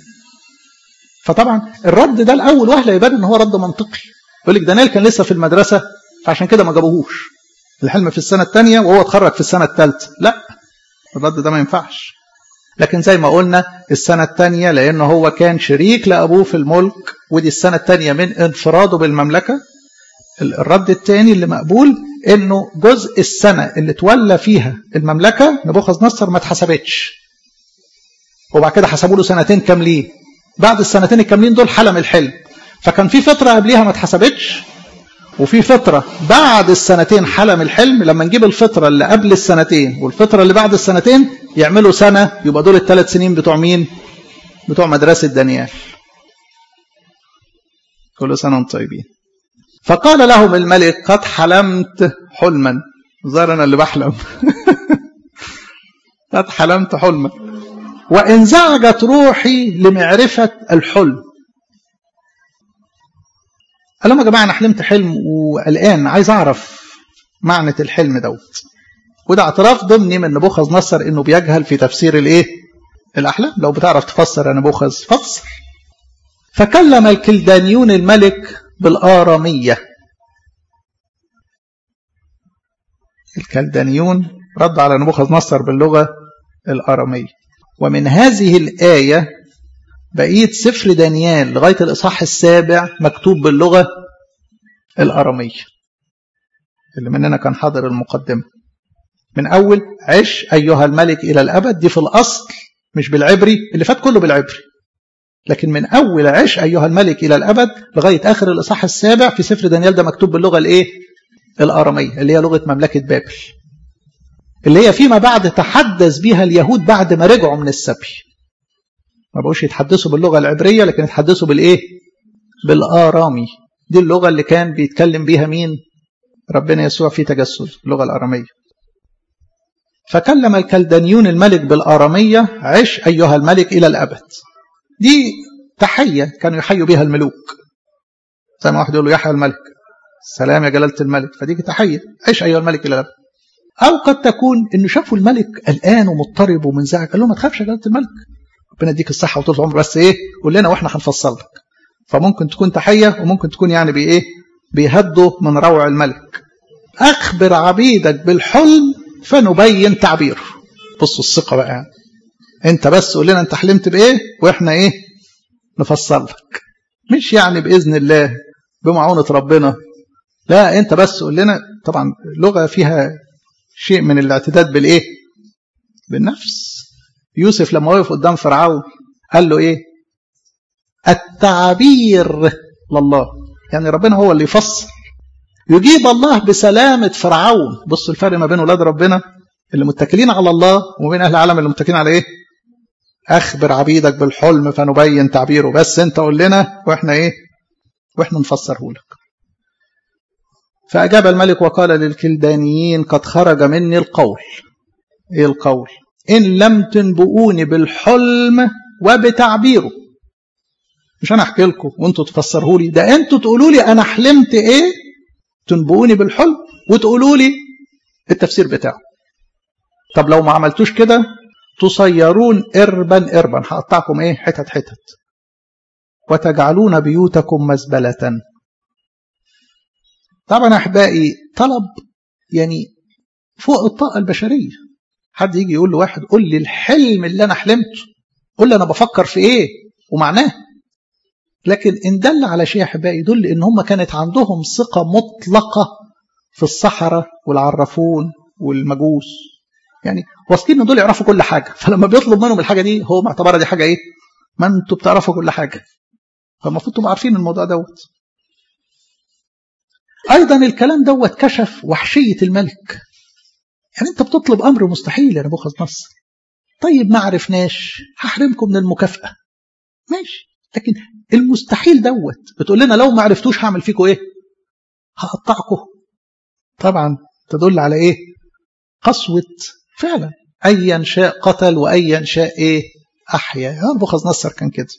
فطبعا الرد ده الأول وهلة يبان إن هو رد منطقي. يقول لك دانيال كان لسه في المدرسة فعشان كده ما جابوهوش الحلم في السنة الثانية وهو اتخرج في السنة الثالثة. لا، الرد ده ما ينفعش. لكن زي ما قلنا السنة الثانية لأنه هو كان شريك لأبوه في الملك، ودي السنة الثانية من انفراده بالمملكة. الرد الثاني اللي مقبول انه جزء السنة اللي تولى فيها المملكة نبوخذ نصر ما اتحسبتش، وبعد كده حسبوا له 2 سنين كاملين. بعد ال2 سنين الكاملين دول حلم الحلم، فكان في فترة قبليها ما اتحسبتش وفي فترة بعد ال2 سنين حلم الحلم. لما نجيب الفترة اللي قبل ال2 سنين والفترة اللي بعد ال2 سنين يعملوا سنة، يبقى دول ال3 سنين بتوع مين؟ بتوع مدرسة دانيال. كل سنة وانتم طيبين. فقال لهم الملك قد حلمت حلما. ظهر أنا اللي بحلم. قد حلمت حلما وانزعجت روحي لمعرفة الحلم. قال لهم يا جماعة أنا حلمت حلم والآن عايز أعرف معنى الحلم دوت. وده اعتراف ضمني من نبوخذ نصر إنه بيجهل في تفسير الإيه؟ الأحلام. لو بتعرف تفسر يا نبوخذ فسر. فكلم الكلدانيون الملك بالآرامية. الكلدانيون رد على نبوخذ نصر باللغة الآرامية. ومن هذه الآية بقية سفر دانيال لغاية الإصحاح 7 مكتوب باللغة الآرامية. اللي مننا كان حاضر المقدمة من أول عش أيها الملك إلى الأبد، دي في الأصل مش بالعبري، اللي فات كله بالعبري، لكن من أول عش أيها الملك إلى الأبد لغاية آخر الإصحاح 7 في سفر دانيال ده مكتوب باللغة الإيه؟ الآرامية اللي هي لغة مملكة بابل، اللي هي فيما بعد تحدث بها اليهود بعد ما رجعوا من السبي. ما بقوش يتحدثوا باللغة العبرية، لكن يتحدثوا بالإيه؟ بالآرامي. دي اللغة اللي كان بيتكلم بيها مين؟ ربنا يسوع في تجسد، اللغة الآرامية. فكلم الكلدانيون الملك بالآرامية: عش أيها الملك إلى الأبد. دي تحية كانوا يحيوا بها الملوك، زي ما واحد يقول له يحيى الملك، سلام يا جلالة الملك، فدي تحية، عش أيها الملك إلى الأبد. أو قد تكون إنه شافوا الملك قلقان ومضطرب ومنزعج، قال له ما تخافش يا جلالة الملك، ربنا يديك الصحة وطول العمر، بس إيه قول لنا وإحنا هنفصل لك. فممكن تكون تحية، وممكن تكون يعني بإيه؟ بيهدوا من روع الملك. أخبر عبيدك بالحلم فنبين تعبيره. بصوا الثقة بقى، يعني أنت بس قول لنا أنت حلمت بإيه وإحنا إيه نفصل لك، مش يعني بإذن الله بمعونة ربنا، لا أنت بس قول لنا. طبعا اللغة فيها شيء من الاعتداد بالإيه؟ بالنفس. يوسف لما وقف قدام فرعون قال له إيه؟ التعبير لله، يعني ربنا هو اللي يفسر. يجيب الله بسلامة فرعون. بصوا الفرق ما بين أولاد ربنا اللي متكلين على الله وما بين أهل العالم اللي متكلين على إيه؟ أخبر عبيدك بالحلم فنبين تعبيره، بس أنت قول لنا وإحنا إيه؟ وإحنا نفسره لك. فأجاب الملك وقال للكلدانيين: قد خرج مني القول. إيه القول؟ إن لم تنبؤوني بالحلم وبتعبيره. مش أنا أحكي لكم وأنتوا تفسره لي، ده أنتوا تقولوا لي أنا حلمت إيه، تنبؤوني بالحلم وتقولوا لي التفسير بتاعه. طب لو ما عملتوش كده تصيرون إربا إربا، هقطعكم إيه؟ حتت حتت، وتجعلون بيوتكم مزبلة. طبعا أحبائي طلب يعني فوق الطاقة البشرية. حد يجي يقول له واحد قول لي الحلم اللي أنا حلمته، قول لي أنا بفكر في إيه ومعناه. لكن إن دل على شيء أحبائي يدل إن هم كانت عندهم ثقة مطلقة في السحرة والعرافون والمجوس، يعني واثقين إن دول يعرفوا كل حاجة. فلما بيطلب منهم الحاجة دي هو معتبرها دي حاجة إيه؟ ما أنتوا بتعرفوا كل حاجة، فالمفروض تبقوا عارفين الموضوع دوت. أيضا الكلام دوت كشف وحشية الملك. يعني أنت بتطلب أمر مستحيل يا نبوخذ نصر، طيب ما عرفناش هحرمكم من المكافأة، ماشي، لكن المستحيل دوت بتقول لنا لو ما عرفتوش هعمل فيكم إيه؟ هقطعكم. طبعا تدل على إيه؟ قسوة فعلا، أيا شاء قتل وأيا شاء إيه أحيا. نبوخذ نصر كان كده.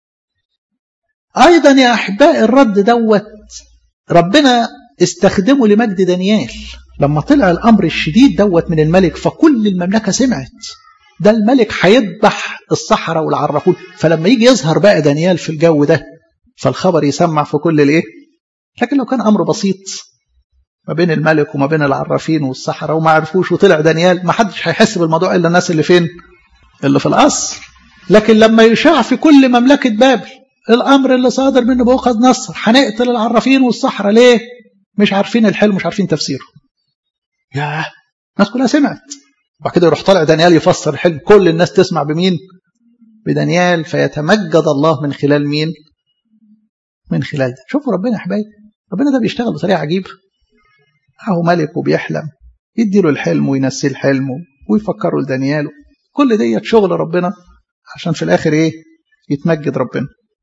أيضا يا أحباء الرد دوت ربنا استخدمه لمجد دانيال. لما طلع الأمر الشديد دوت من الملك فكل المملكة سمعت ده الملك هيذبح السحرة والعرافون. فلما يجي يظهر بقى دانيال في الجو ده فالخبر يسمع في كل الايه. لكن لو كان أمر بسيط ما بين الملك وما بين العرافين والسحرة وما عرفوش وطلع دانيال، ما حدش هيحس بالموضوع إلا الناس اللي فين؟ اللي في القصر. لكن لما يشاع في كل مملكة بابل الأمر اللي صادر من نبوخذ نصر هنقتل العرافين والسحرة، ليه؟ مش عارفين الحلم، مش عارفين تفسيره. ياه، الناس كلها سمعت. وبعد كده يروح طالع دانيال يفسر الحلم، كل الناس تسمع بمين؟ بدانيال، فيتمجد الله من خلال مين؟ من خلال ده. شوفوا ربنا يا حبايبي، ربنا ده بيشتغل بطريقة عجيبة. هو ملك وبيحلم، يديله الحلم وينسيه الحلم ويفكروا لدانيال. كل ديت شغل ربنا عشان في الآخر إيه؟ يتمجد ربنا.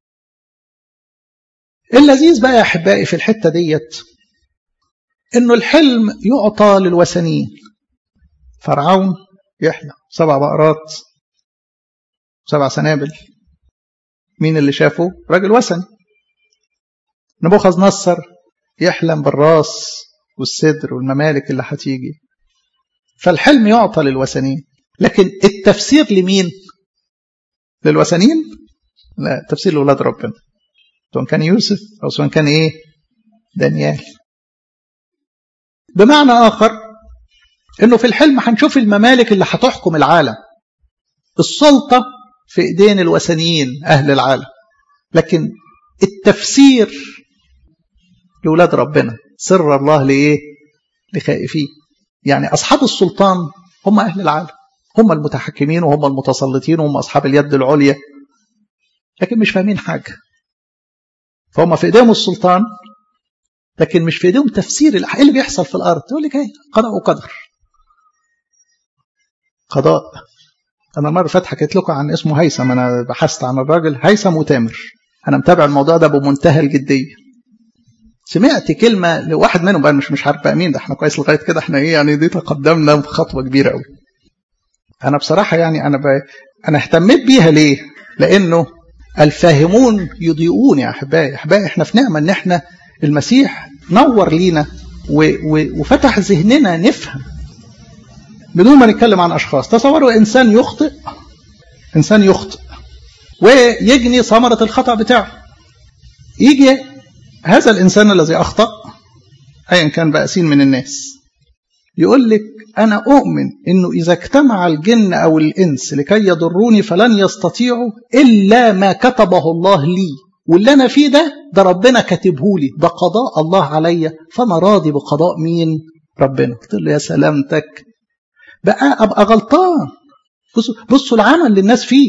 اللذيذ بقى يا أحبائي في الحتة ديت إنه الحلم يعطى للوثنيين. فرعون يحلم 7 بقرات 7 سنابل، مين اللي شافه؟ راجل وثني. نبوخذ نصر يحلم بالراس والصدر والممالك اللي هتيجي. فالحلم يعطى للوثنيين، لكن التفسير لمين؟ للوثنيين؟ لا، التفسير لأولاد ربنا، سواء كان يوسف أو سواء كان إيه؟ دانيال. بمعنى آخر إنه في الحلم هنشوف الممالك اللي هتحكم العالم، السلطة في إيدين الوثنيين أهل العالم، لكن التفسير لأولاد ربنا، سر الله لإيه؟ لخائفين. يعني أصحاب السلطان هم أهل العالم، هم المتحكمين وهم المتسلطين وهم أصحاب اليد العليا، لكن مش فاهمين حاجة. فهم في إيديهم السلطان لكن مش في ايديهم تفسير ايه اللي بيحصل في الارض. تقول لك ايه؟ قضاء وقدر. قضاء. انا مره فات حكيت لكم عن اسمه هيثم، انا بحثت عن الراجل هيثم وتامر، انا متابع الموضوع ده بمنتهى الجديه. سمعت كلمه لواحد منهم بقى، مش عارف بقى مين ده، احنا كويس لغايه كده، احنا ايه يعني، دي تقدمنا بخطوه كبيره قوي. انا بصراحه يعني انا اهتميت بيها ليه؟ لانه الفاهمون يضيئون يا احبائي. احبائي احنا في نعمه ان احنا المسيح نور لينا وفتح ذهننا نفهم بدون ما نتكلم عن اشخاص. تصوروا انسان يخطئ ويجني ثمره الخطا بتاعه. يجي هذا الانسان الذي اخطا ايا كان بقى سين من الناس يقول لك انا اؤمن انه اذا اجتمع الجن او الانس لكي يضروني فلن يستطيعوا الا ما كتبه الله لي، واللي انا فيه ده ربنا كاتبه لي، ده قضاء الله عليا، فانا راضي بقضاء مين؟ ربنا. قلت له يا سلامتك بقى، ابقى غلطان. بصوا العمل اللي الناس فيه،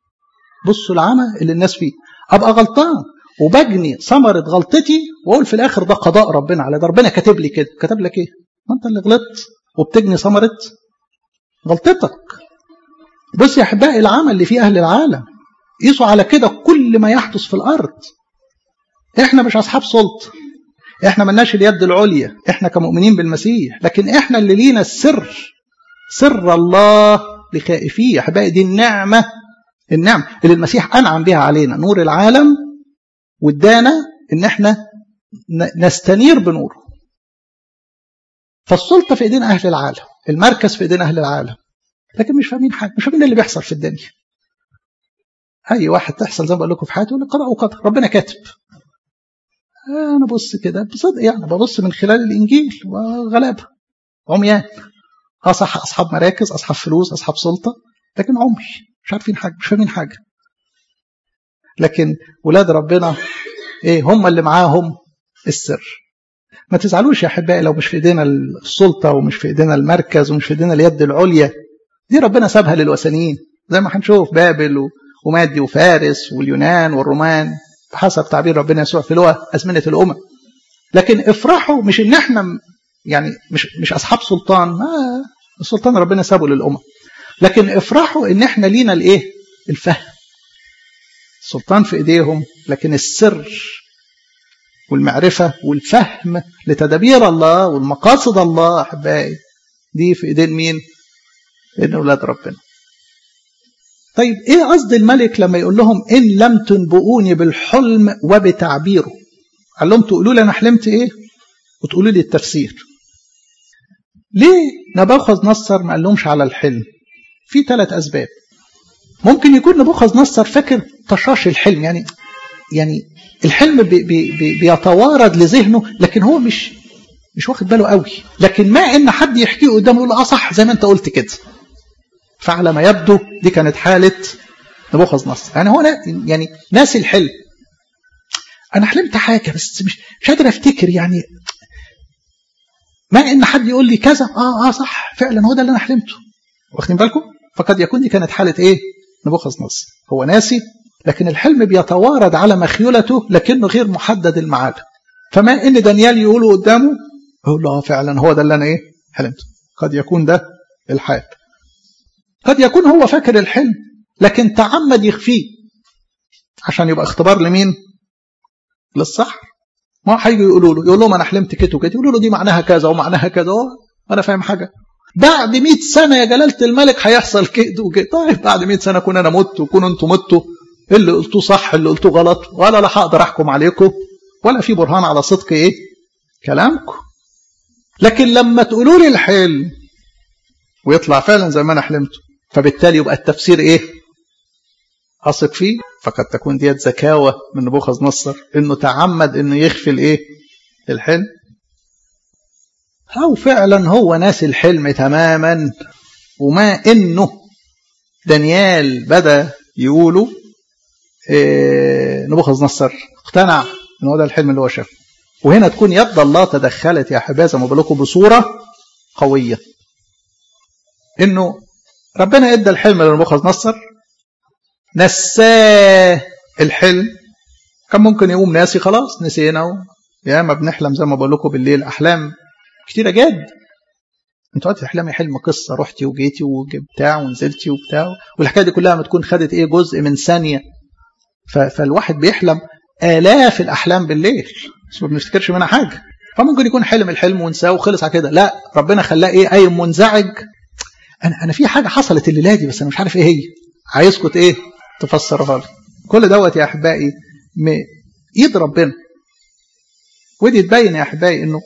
ابقى غلطان وبجني ثمره غلطتي واقول في الاخر ده قضاء ربنا على ده، ربنا كاتب لي كده. كاتب لك ايه؟ ما انت اللي غلطت وبتجني ثمره غلطتك. بص يا احبائي العمل اللي فيه اهل العالم قيسوا على كده كل ما يحدث في الارض. احنا مش اصحاب سلطه، احنا ملناش اليد العليا، احنا كمؤمنين بالمسيح، لكن احنا اللي لينا سر الله لخائفيه. يا احبائي دي النعمه اللي المسيح انعم بها علينا، نور العالم، وادانا ان احنا نستنير بنوره. فالسلطه في ايدين اهل العالم، المركز في ايدين اهل العالم، لكن مش فاهمين حاجه، مش فاهمين اللي بيحصل في الدنيا. اي واحد تحصل زي ما بقول لكم في حياته يقول لك قضاء وقدر، ربنا كاتب. انا بص كده بصدق يعني، ببص من خلال الانجيل وغلابه عميان. صح، اصحاب مراكز، اصحاب فلوس، اصحاب سلطه، لكن عمي مش عارفين حاجه، مش فاهمين حاجه. لكن ولاد ربنا ايه؟ هم اللي معاهم السر. ما تزعلوش يا احبائي لو مش في ايدينا السلطه ومش في ايدينا المركز ومش في ايدينا اليد العليا، دي ربنا سابها للوثنيين زي ما هنشوف، بابل ومادي وفارس واليونان والرومان بحسب تعبير ربنا يسوع في لغة أزمنة الأمم. لكن افرحوا مش ان احنا يعني مش اصحاب سلطان، السلطان ربنا سابه للأمم، لكن افرحوا ان احنا لينا الايه؟ الفهم. السلطان في ايديهم، لكن السر والمعرفة والفهم لتدابير الله والمقاصد الله احبائي دي في ايدين مين؟ ايدين اولاد ربنا. طيب ايه قصد الملك لما يقول لهم ان لم تنبؤوني بالحلم وبتعبيره؟ قال لهم تقولوا لي انا حلمت ايه وتقولوا لي التفسير. ليه نبوخذ نصر ما قالهمش على الحلم؟ في 3 اسباب. ممكن يكون نبوخذ نصر فاكر طشاش الحلم، يعني الحلم بيتوارد لذهنه، لكن هو مش واخد باله قوي. لكن ما ان حد يحكيه قدامه يقول صح زي ما انت قلت كده. فعلى ما يبدو دي كانت حالة نبوخذ نصر. يعني هو يعني ناسي الحلم. أنا حلمت حاجة بس مش قادر أفتكر، يعني ما إن حد يقول لي كذا صح فعلا هو ده اللي أنا حلمته. واخدين بالكم؟ فقد يكون دي كانت حالة إيه؟ نبوخذ نصر. هو ناسي، لكن الحلم بيتوارد على مخيولته لكنه غير محدد المعاد. فما إن دانيال يقوله قدامه يقول له فعلا هو ده اللي أنا إيه؟ حلمته. قد يكون ده الحال. قد يكون هو فاكر الحلم لكن تعمد يخفيه عشان يبقى اختبار لمين؟ للصح. ما هيجوا يقول لهم انا حلمت كده وكده، يقولوا له دي معناها كذا ومعناها كذا، انا فاهم حاجه. بعد 100 سنه يا جلاله الملك هيحصل كده وكده. طيب بعد 100 سنه اكون انا مت وكون انتم متوا، اللي قلتوه صح اللي قلتوه غلط، ولا لا هقدر احكم عليكم ولا في برهان على صدق ايه كلامكم. لكن لما تقولوا لي الحلم ويطلع فعلا زي ما انا حلمته، فبالتالي يبقى التفسير ايه؟ اثق فيه. فقد تكون ديت زكاوة من نبوخذ نصر انه تعمد انه يخفي الايه؟ الحلم، او فعلا هو ناسي الحلم تماما. وما انه دانيال بدا يقوله نبوخذ نصر اقتنع ان هو ده الحلم اللي هو شافه. وهنا تكون يد الله تدخلت يا احبائي زي ما بقول لكم بصوره قويه، انه ربنا ادى الحلم لنبوخذ نصر، نساه الحلم. كان ممكن يقوم ناسي خلاص نسينا يا ما بنحلم زي ما بقول لكم بالليل أحلام كتيرة جدا. انتوا قلت احلامي حلم قصة، رحتي وجيتي وبتاع ونزلتي وبتاع، والحكاية دي كلها ما تكون خدت ايه جزء من ثانية. فالواحد بيحلم آلاف الأحلام بالليل بس ما بنفتكرش منها حاجة. فممكن يكون حلم الحلم ونساه وخلص على كده. لا، ربنا خلاه ايه قايم منزعج. انا في حاجة حصلت الليلة دي بس انا مش عارف ايه هي، عايزكم ايه تفسرها لي. كل دوت يا احبائي ايد ربنا. ودي تبين يا احبائي انه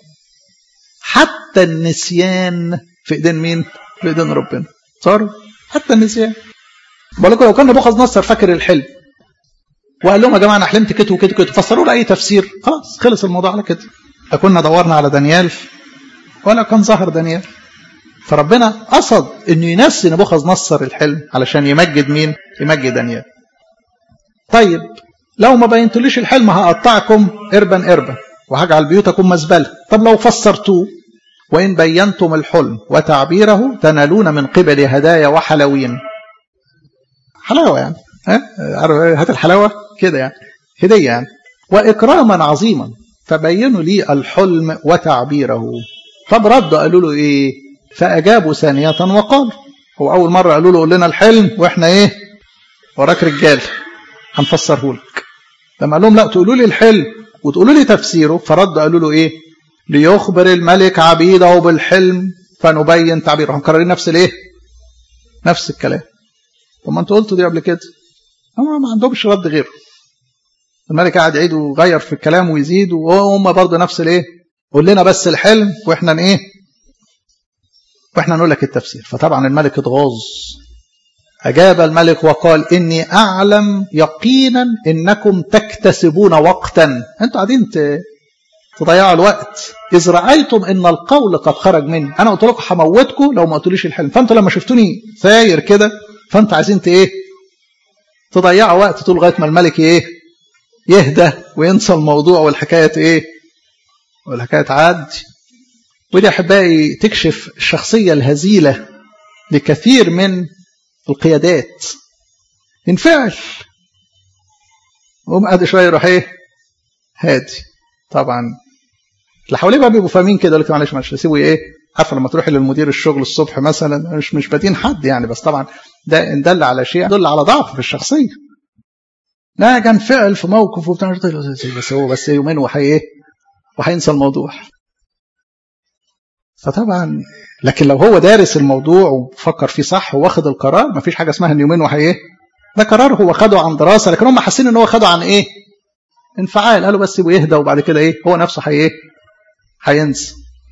حتى النسيان في ايدين مين؟ في ايدين ربنا. صار حتى النسيان. بقول لكم لو كان نبوخذ نصر فاكر الحلم وقال لهم يا جماعه انا حلمت كده وكده كده، فسروا له اي تفسير، خلاص خلص الموضوع على كده. كنا دورنا على دانيال ولا كان ظهر دانيال. فربنا قصد انه ينسي نبوخذ نصر الحلم علشان يمجد مين؟ يمجد دانيال. طيب لو ما بينتليش الحلم هقطعكم اربا اربا وهجعل بيوتكم مزبله. طب لو فسرتوه وإن بينتم الحلم وتعبيره تنالون من قبل هدايا وحلوين. حلاوة يعني، هات الحلاوة كده يعني، هدية يعني. وإكراما عظيما فبينوا لي الحلم وتعبيره. طب ردوا قالوا له إيه؟ فأجابوا ثانية وقالوا، هو أول مرة قالوا له قول لنا الحلم وإحنا إيه وراك رجال هنفسره لك. لما قال لهم لا تقولوا لي الحلم وتقولوا لي تفسيره، فردوا قالوا له إيه؟ ليخبر الملك عبيده بالحلم فنبين تعبيره. هم كررين نفس الايه؟ نفس الكلام. طب ما انتوا قلتوا دي قبل كده. هم ما عندهمش رد غيره. الملك قاعد يعيد ويغير في الكلام ويزيد، وهم برضه نفس الايه؟ قول لنا بس الحلم واحنا ايه؟ واحنا نقول لك التفسير. فطبعا الملك اتغاظ. اجاب الملك وقال اني اعلم يقينا انكم تكتسبون وقتا. انتوا قاعدين تضيعوا الوقت. إذ رأيتم إن القول قد خرج مني. أنا قلت لكم هموتكم لو ما قلتوليش الحلم، فأنتوا لما شفتوني ثاير كده فأنتوا عايزين إيه؟ تضيعوا وقت طول لغاية ما الملك إيه؟ يهدى وينسى الموضوع والحكاية إيه؟ والحكاية تعدي. ودي أحبائي تكشف الشخصية الهزيلة لكثير من القيادات. ينفعل وقوم قاعد شوية يروح إيه؟ هادي. طبعا اللي حواليه بقى بيبقوا فاهمين كده، قلت معلش سيبوا ايه، عارفه لما تروحي للمدير الشغل الصبح مثلا، مش بادين حد يعني، بس طبعا ده ان دل على شيء يدل على ضعف في الشخصيه. لا كان فعل في موقف وبتاع، بس هو بس يومين ايه وهينسى الموضوع. فطبعا لكن لو هو دارس الموضوع وفكر فيه صح وواخد القرار، مفيش حاجه اسمها ان يومين ايه، ده قرار هو خده عن دراسه، لكن هم حاسين ان هو خده عن ايه؟ انفعال. قالوا بس يبقى يهدى وبعد كده ايه هو نفسه ايه هينسى.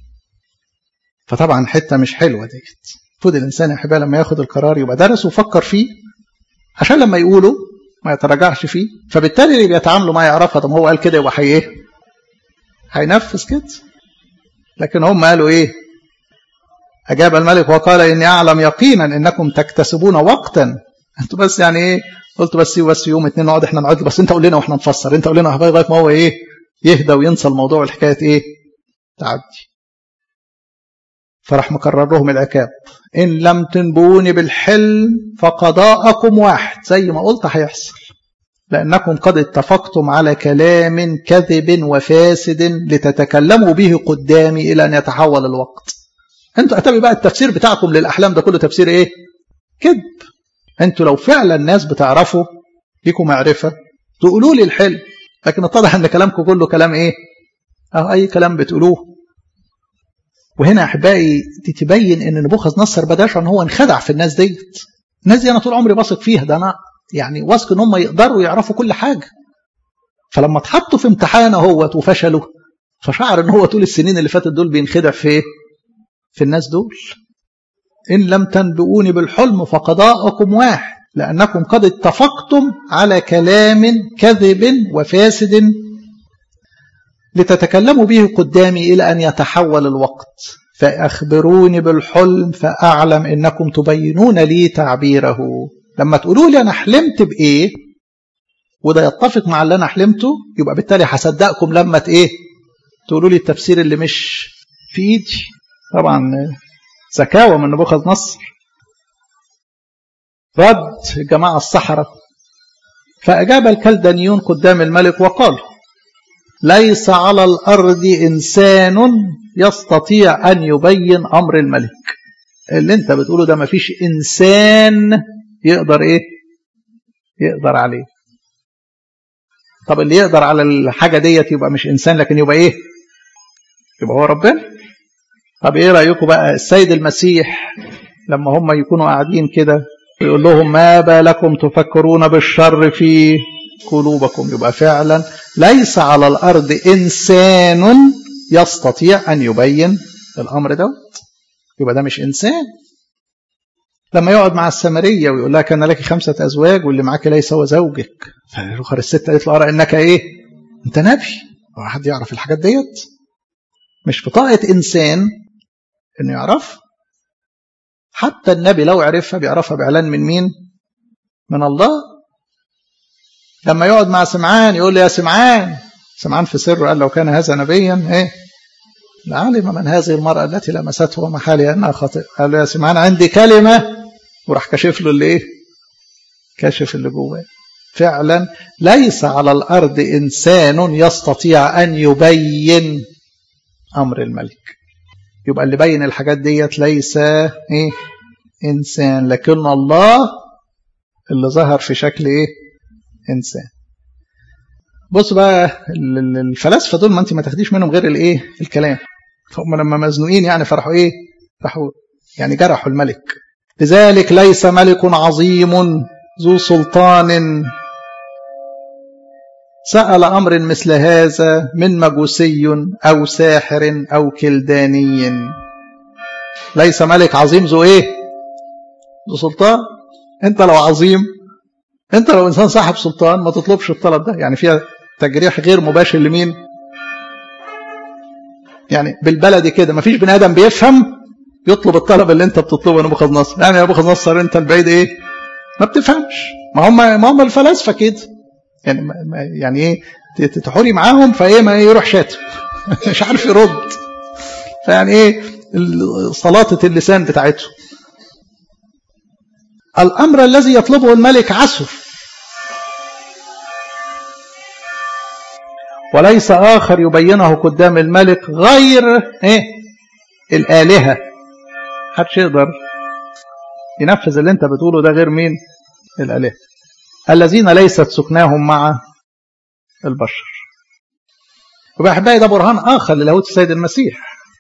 فطبعا حته مش حلوه ديت. المفروض الانسان يا حبايبي لما ياخد القرار يبقى درس وفكر فيه عشان لما يقوله ما يتراجعش فيه. فبالتالي اللي بيتعاملوا معاه يعرفها. طب هو قال كده يبقى ايه هينفذ كده. لكن هم قالوا ايه؟ اجاب الملك وقال اني اعلم يقينا انكم تكتسبون وقتا. انتوا بس يعني ايه قلت بس يوم اتنين نقعد احنا نقعد، بس انت قول لنا واحنا نفسر، انت قول لنا لغايه ما هو ايه يهدى وينسى الموضوع والحكايه ايه تعدي. فراح مكرر لهم العقاب، ان لم تنبوني بالحلم فقضاءكم واحد. زي ما قلت هيحصل، لانكم قد اتفقتم على كلام كذب وفاسد لتتكلموا به قدامي الى ان يتحول الوقت. انتوا اتبعوا بقى التفسير بتاعكم للاحلام ده كله تفسير ايه؟ كذب. انتوا لو فعلا ناس بتعرفوا ليكم معرفه تقولوا لي الحلم، لكن اتضح ان كلامكم كله كلام ايه؟ اي كلام بتقولوه. وهنا يا احبائي تبين ان نبوخذ نصر بداش ان هو انخدع في الناس ديت. الناس دي انا طول عمري واثق فيها، ده انا يعني واثق ان هم يقدروا يعرفوا كل حاجه. فلما اتحطوا في امتحان اهوت وفشلوا، فشعر ان هو طول السنين اللي فاتت دول بينخدع في ايه؟ في الناس دول. ان لم تنبئوني بالحلم فقضاءكم واحد لانكم قد اتفقتم على كلام كذب وفاسد لتتكلموا به قدامي إلى أن يتحول الوقت، فأخبروني بالحلم فأعلم إنكم تبينون لي تعبيره. لما تقولوا لي أنا حلمت بإيه وده يتفق مع اللي أنا حلمته، يبقى بالتالي هصدقكم لما تقولوا لي التفسير اللي مش في إيدي. طبعا زكاوة من نبوخذ نصر. رد الجماعة السحرة، فأجاب الكلدانيون قدام الملك وقالوا ليس على الأرض إنسان يستطيع أن يبين أمر الملك. اللي انت بتقوله ده مفيش إنسان يقدر إيه؟ يقدر عليه. طب اللي يقدر على الحاجة ديت يبقى مش إنسان، لكن يبقى إيه؟ يبقى هو ربنا. طب إيه رأيكم بقى السيد المسيح لما هم يكونوا قاعدين كده يقول لهم ما بالكم تفكرون بالشر في قلوبكم؟ يبقى فعلا ليس على الأرض إنسان يستطيع أن يبين الأمر ده. يبقى ده مش إنسان. لما يقعد مع السامرية ويقول لها كان لك 5 أزواج واللي معاك ليس هو زوجك، فالأخرى الست قالت له أرى إنك إيه؟ أنت نبي. هو حد يعرف الحاجات ديت؟ مش في طاقة إنسان إنه يعرف. حتى النبي لو عرفها بيعرفها بإعلان من مين؟ من الله. لما يقعد مع سمعان يقول له يا سمعان، سمعان في سر قال لو كان هذا نبيا إيه؟ لعلم من هذه المرأة التي لمسته وما حالها أنها خاطئة. قال له يا سمعان عندي كلمة، وراح كشف له اللي إيه؟ كشف اللي جواه. فعلا ليس على الأرض إنسان يستطيع أن يبين أمر الملك. يبقى اللي بين الحاجات ديت ليس إيه؟ إنسان، لكن الله اللي ظهر في شكل إيه؟ إنسان. بص بقى الفلاسفة دول ما أنت ما تاخديش منهم غير الإيه؟ الكلام. فهم لما مزنوقين يعني فرحوا إيه؟ راحوا يعني جرحوا الملك. لذلك ليس ملك عظيم ذو سلطان سأل أمر مثل هذا من مجوسي أو ساحر أو كلداني. ليس ملك عظيم ذو إيه؟ ذو سلطان. أنت لو عظيم، أنت لو إنسان صاحب سلطان ما تطلبش الطلب ده. يعني فيها تجريح غير مباشر لمين؟ يعني بالبلدي كده ما فيش بني آدم بيفهم يطلب الطلب اللي أنت بتطلبه يا نبوخذ نصر. يعني يا نبوخذ نصر أنت البعيد إيه؟ ما بتفهمش. ما هم الفلاسفة كده. يعني ايه تحوري معاهم فايه ما يروح شاتم مش عارف يرد. فيعني ايه سلاطة اللسان بتاعته. الامر الذي يطلبه الملك عسر، وليس اخر يبينه قدام الملك غير ايه؟ الالهة. محدش يقدر ينفذ اللي انت بتقوله ده غير مين؟ الالهة الذين ليست سكناهم مع البشر. وبقى أحبائي ده برهان آخر للاهوت السيد المسيح.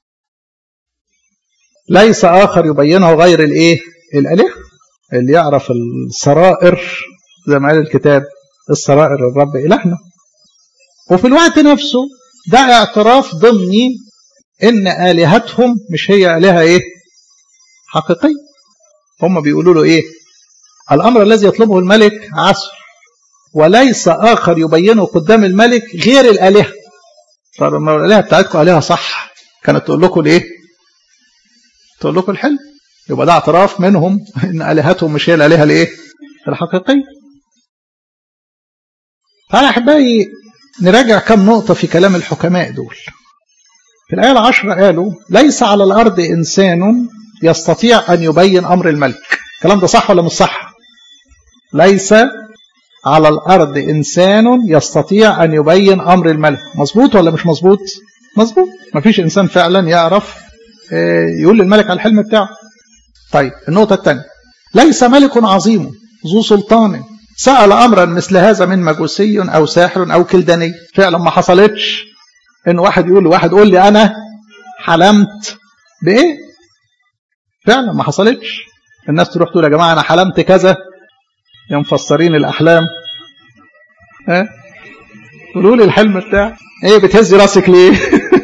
ليس آخر يبينه غير الإيه؟ الآلهة اللي يعرف السرائر زي ما قال الكتاب السرائر الرب إلهنا. وفي الوقت نفسه ده اعتراف ضمني إن آلهتهم مش هي آلهة إيه؟ حقيقية. هم بيقولوا له إيه؟ الأمر الذي يطلبه الملك عسر، وليس آخر يبينه قدام الملك غير الآلهة. طب لما الآلهة بتاعتكم آلهة صح كانت تقول لكم الإيه؟ تقول لكم الحلم. يبقى ده اعتراف منهم إن آلهتهم مش هي الآلهة الإيه؟ الحقيقية. فأنا أحبائي نراجع كم نقطة في كلام الحكماء دول. في الآية 10 قالوا ليس على الأرض إنسان يستطيع أن يبين أمر الملك. الكلام ده صح ولا مش صح؟ ليس على الأرض إنسان يستطيع أن يبين أمر الملك. مظبوط ولا مش مظبوط؟ مظبوط. مفيش إنسان فعلا يعرف يقول للملك على الحلم بتاعه. طيب النقطة الثانية ليس ملك عظيم ذو سلطان سأل أمرا مثل هذا من مجوسي أو ساحر أو كلداني. فعلا ما حصلتش إن واحد يقول لواحد قول لي أنا حلمت بإيه. فعلا ما حصلتش. الناس تروح تقول يا جماعة أنا حلمت كذا، يا مفسرين الأحلام قولوا لي الحلم بتاع ايه بتهزي راسك ليه؟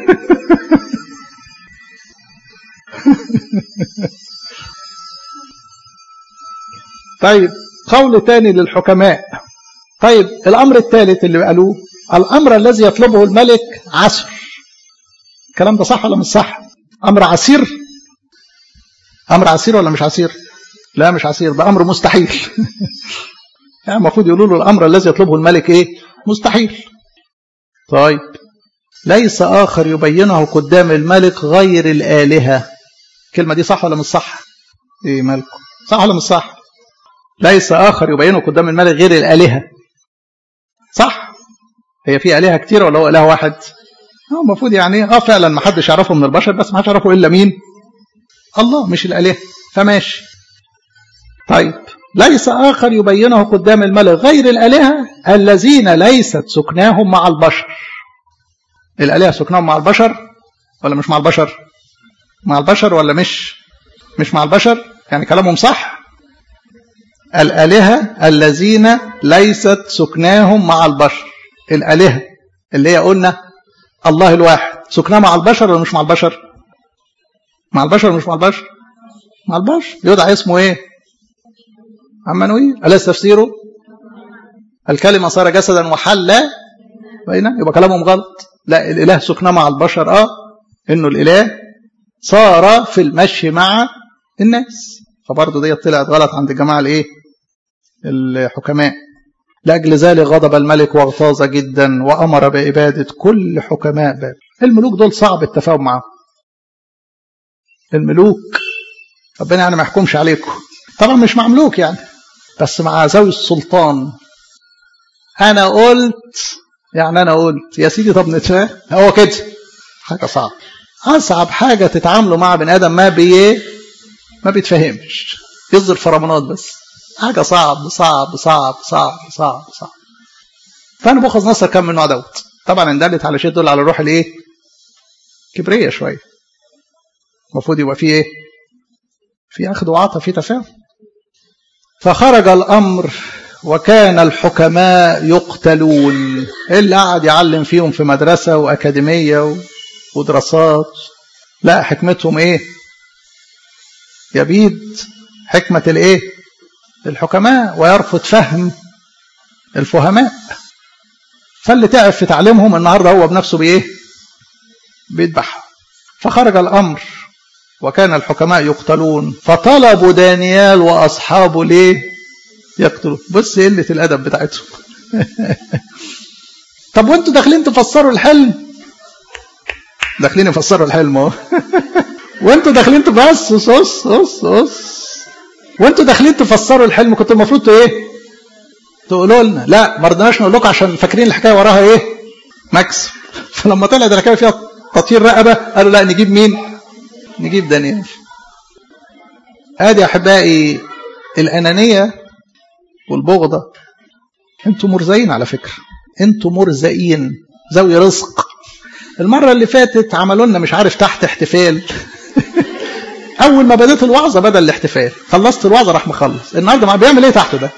طيب قول تاني للحكماء. طيب الأمر الثالث اللي قالوه الأمر الذي يطلبه الملك عسر. الكلام ده صح ولا مش صح؟ أمر عسير؟ أمر عسير ولا مش عسير؟ لا مش عسير، ده أمر مستحيل. يعني المفروض يقولوا له الأمر الذي يطلبه الملك إيه؟ مستحيل. طيب ليس آخر يبينه قدام الملك غير الآلهة. الكلمة دي صح ولا مش صح؟ إيه مالكم؟ صح ولا مش صح؟ ليس آخر يبينه قدام الملك غير الآلهة. صح؟ هي في آلهة كتير ولا هو إله واحد؟ المفروض يعني فعلا ما حدش يعرفه من البشر، بس ما حدش يعرفه إلا مين؟ الله، مش الآلهة. فماشي. طيب ليس آخر يبينه قدام الملك غير الآلهة الذين ليست سكناهم مع البشر. الآلهة سكناهم مع البشر ولا مش مع البشر؟ مع البشر ولا مش مع البشر؟ يعني كلامهم صح. الآلهة الذين ليست سكناهم مع البشر، الآلهة اللي هي قلنا الله الواحد، سكناه مع البشر ولا مش مع البشر؟ مع البشر ولا مش مع البشر؟ مع البشر. يدعى اسمه ايه؟ عمانوئيل. أليس تفسيره الكلمة صار جسدا وحل بيننا؟ يبقى كلامهم غلط. لا، الإله سكناه مع البشر، إنه الإله صار في المشي مع الناس. فبرضه دي طلعت غلط عند الجماعة الايه؟ الحكماء. لأجل ذلك غضب الملك واغتاظ جدا وأمر بإبادة كل حكماء بابل. الملوك دول صعب التفاهم معهم. الملوك ربنا يعني ما يحكمش عليكم، طبعا مش مع ملوك يعني، بس مع ذوي السلطان. أنا قلت يا سيدي، طب نتفاهم. هو كده حاجة صعب. أصعب حاجة تتعاملوا مع بني آدم ما بيتفهمش، يصدر فرمانات بس. حاجة صعب صعب صعب صعب صعب صعب. فنبوخذ نصر كان من النوع دوت. طبعا اندلت على شيء دول على الروح الايه؟ كبرية شوية. المفروض يبقى فيه ايه؟ في أخذ وعطاء، في تفاهم. فخرج الأمر وكان الحكماء يقتلون. اللي قاعد يعلم فيهم في مدرسة وأكاديمية ودراسات، لا حكمتهم ايه؟ يبيد حكمة الايه؟ الحكماء، ويرفض فهم الفهماء. فاللي تعب في تعليمهم النهارده هو بنفسه بايه؟ بيذبح. فخرج الأمر وكان الحكماء يقتلون، فطلبوا دانيال وأصحابه ليه يقتلوا. بص قلة الأدب بتاعتهم. طب وانتوا داخلين تفسروا الحلم؟ داخلين يفسروا الحلم اهو. وانتوا داخلين تبص وانتوا داخلين تفسروا الحلم، كنتوا المفروض ايه؟ تقولوا لنا. لا، ما رضناش نقول لكم عشان فاكرين الحكايه وراها ايه؟ مكسب. فلما طلعت الحكايه فيها تطهير رقبه، قالوا لا، نجيب مين؟ نجيب دانيال. ادي احبائي الانانيه والبغضه. انتوا مرزقين على فكره، انتوا مرزقين ذوي رزق. المره اللي فاتت عملوا لنا مش عارف تحت احتفال. اول ما بدات الوعظه بدا الاحتفال، خلصت الوعظه راح مخلص. النهارده ما بيعمل ايه تحت ده؟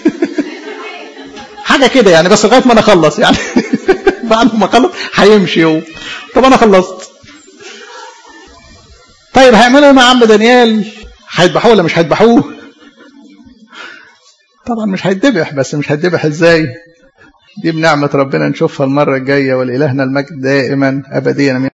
حاجه كده يعني، بس لغايه ما انا اخلص يعني. بعد ما اخلص هيمشي هو. طب انا خلصت. طيب هيعملوا ايه مع عم دانيال؟ هيذبحوه ولا مش هيذبحوه؟ طبعا مش هيتذبح، بس مش هيتذبح ازاي؟ دي بنعمه ربنا نشوفها المره الجايه. ولإلهنا المجد دائما ابديا.